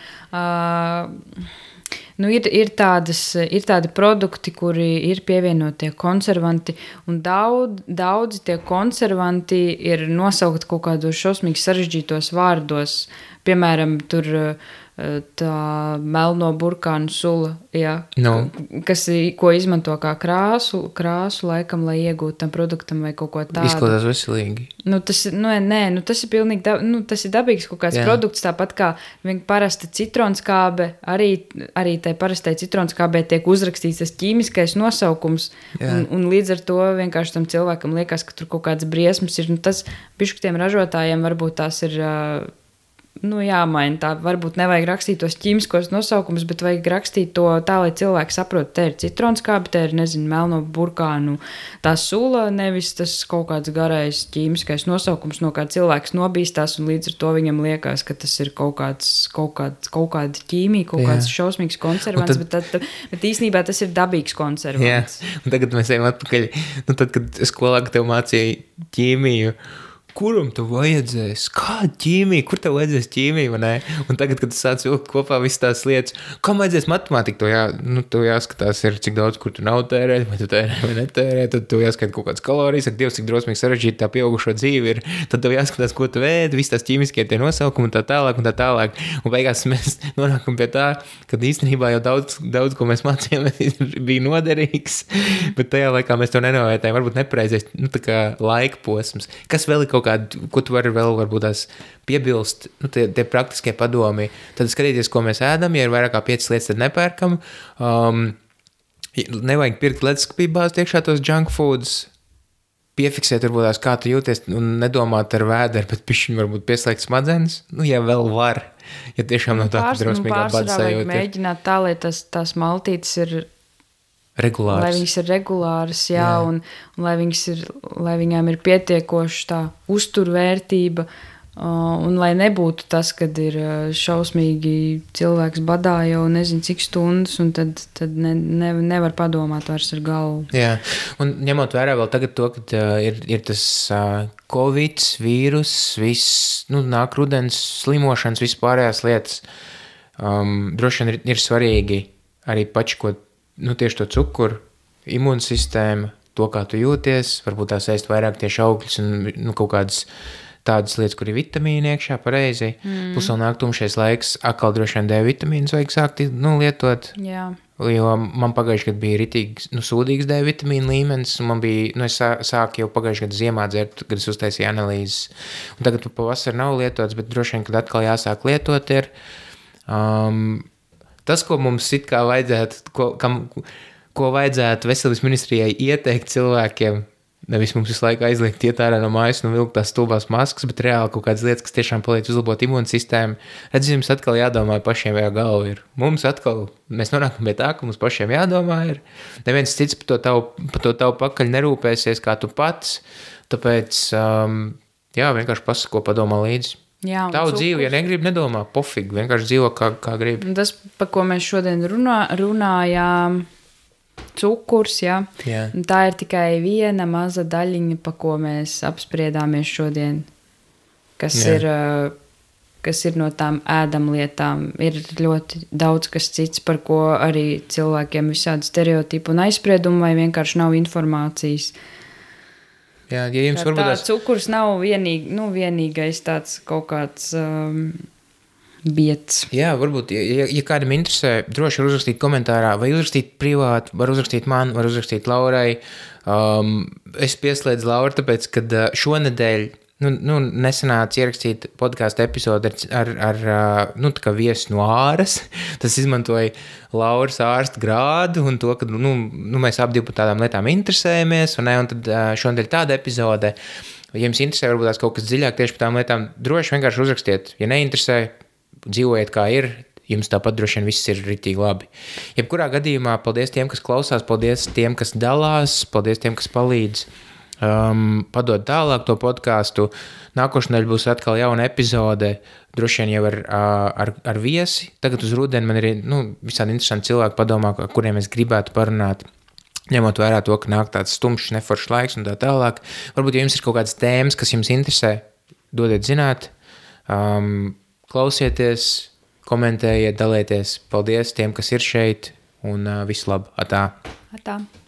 ir tādi produkti, kuri ir pievienotie konservanti, un daudzi tie konservanti ir nosaukti kaut kādos šausmīgi sarežģītos vārdos. Piemēram, tur tā melno burkānu sula, ko izmanto kā krāsu laikam, lai iegūtu tam produktam vai kaut ko tādu. Izklausās veselīgi. Tas ir pilnīgi, tas ir dabīgs kaut kāds produkts, tāpat kā parasta citronskābe, arī tai parastai citronskābē tiek uzrakstīts tas ķīmiskais nosaukums, un līdz ar to vienkārši tam cilvēkam liekas, ka tur kaut kāds briesmas ir, tas bišķi tiem ražotājiem varbūt tās ir jāmaina tā, varbūt nevajag rakstīt tos ķīmiskos nosaukumus, bet vajag rakstīt to tā, lai cilvēki saprot, te ir citronskābe, te ir, melno burkānu tā sula, nevis tas kaut kāds garais ķīmiskais nosaukums, no kā cilvēks nobīstās, un līdz ar to viņam liekas, ka tas ir kaut kāda ķīmija, kaut kāds šausmīgs konservants, bet īstenībā tas ir dabīgs konservants. Jā, un tagad mēs ejam atpakaļ, tad, kad skolā tev mācīja ķīmiju, kuram tu vajadzēs? Kāda ķīmija? Kur tev vajadzēs ķīmija, vai ne? Un tagad, kad tu sāc vilkt kopā visas tās lietas, kam vajadzēs matemātiku? To jāskatās ir, cik daudz, kur tu nav tērēt, vai tu tērē vai netērē, tad tu jāskat kaut kādas kalorijas, Dievs, cik drosmīgi sarežģīta tā pieaugušo dzīve ir, tad tev jāskatās, ko tu ēd, visas tās ķīmiskie tie nosaukumi un tā tālāk. Un beigās mēs nonākam pie tā, kad īstenībā jau daudz ko mēs mācījāmies, bija noderīgs, bet tajā laikā mēs to nenovērtējam, varbūt nepareizais, tā kā laika posms. Kas vēl ir ko tu vari vēl varbūt tās piebilst, tie praktiskie padomi, tad skatīties, ko mēs ēdam, ja ir vairāk kā 5 lietas, tad nepērkam. Nevajag pirkt leduskapībās iekšā tos junk foods, piefiksēt varbūt tās, kā tu jūties, un nedomāt ar vēderu, bet pišķiņ varbūt pieslēgt smadzenes, ja vēl var, ja tiešām nav tā, ka drausmīgā bada sajūta. Mēģināt tā, lai tās maltītes ir regulārs. Lai viņas ir regulāras, un lai viņām ir pietiekoši tā uzturvērtība, un lai nebūtu tas, kad ir šausmīgi cilvēks badā jau nezinu cik stundas, un tad nevar padomāt vairs ar galvu. Jā, un ņemot vērā vēl tagad to, ka ir tas Covid, vīrus, viss, nāk rudens, slimošanas, viss pārējās lietas, droši vien ir svarīgi arī pačkot tieši to cukuru, imūnsistēmu, to, kā tu jūties, varbūt tās ēst vairāk tieši augļus un kaut kādas tādas lietas, kur ir vitamīni iekšā pareizi. Plus vēl nāk tumšais laiks, atkal droši vien D vitamīnus vajag sākt lietot. Jā. Jo man pagājuši gadu bija ritīgi sūdīgs D vitamīna līmenis, un man bija, es sāku jau pagājuši gadu ziemā dzert, kad es uztaisīju analīzes. Un tagad pavasar nav lietots, bet droši vien, kad atkal jāsāk lietot ir. Tas, ko mums it kā vajadzētu, ko vajadzētu veselības ministrijai ieteikt cilvēkiem, nevis mums visu laiku aizliegt iet ārā no mājas un vilkt tās stulbās maskas, bet reāli kaut kādas lietas, kas tiešām palīdz uzlabot imūnsistēmu. Redz, jums atkal jādomā pašiem, jā, galva ir. Mums atkal, mēs nonākam pie tā, ka mums pašiem jādomā ir. Neviens cits par to tavu pakaļ nerūpēsies kā tu pats, tāpēc, vienkārši pasako padomā līdzi. Jā, tavu dzīvi, ja negribi, nedomā, pofīgi, vienkārši dzīvo kā gribi. Tas, par ko mēs šodien runājām, cukurs, jā. Tā ir tikai viena maza daļiņa, pa ko mēs apspriedāmies šodien, kas ir no tām ēdamlietām. Ir ļoti daudz kas cits, par ko arī cilvēkiem visādi stereotipi un aizspriedumi vai vienkārši nav informācijas. Jā, ja jums varbūt cukurs nav vienīgais tāds kaut kāds biets. Jā, varbūt, ja kādam interesē, droši var uzrakstīt komentārā, vai uzrakstīt privāti, var uzrakstīt man, var uzrakstīt Laurai. Es pieslēdzu Lauru, tāpēc, kad šonedēļ nesanāca ierakstīt podcastu epizodi ar tā kā viesu no āras. Tas izmantoja Lauras ārsta grādu un to, ka mēs abi par tādām lietām interesējamies, un tad šonedēļ tāda epizode. Ja jums interesē, varbūt tās kaut kas dziļāk tieši par tām lietām, droši vienkārši uzrakstiet. Ja neinteresē, dzīvojiet kā ir, jums tāpat droši vien viss ir ritīgi labi. Jebkurā gadījumā paldies tiem, kas klausās, paldies tiem, kas dalās, paldies tiem, kas palīdz padod tālāk to podcastu. Nākošnedēļ būs atkal jauna epizode, droši vien jau ar viesi. Tagad uz rudeni man ir visādi interesanti cilvēki padomā, kuriem es gribētu parunāt. Ņemot vērā to, ka nāk tāds stumšs, neforšs laiks un tā tālāk. Varbūt, ja jums ir kaut kādas tēmas, kas jums interesē, dodiet zināt. Klausieties, komentējiet, dalieties. Paldies tiem, kas ir šeit, un visu labu. Atā.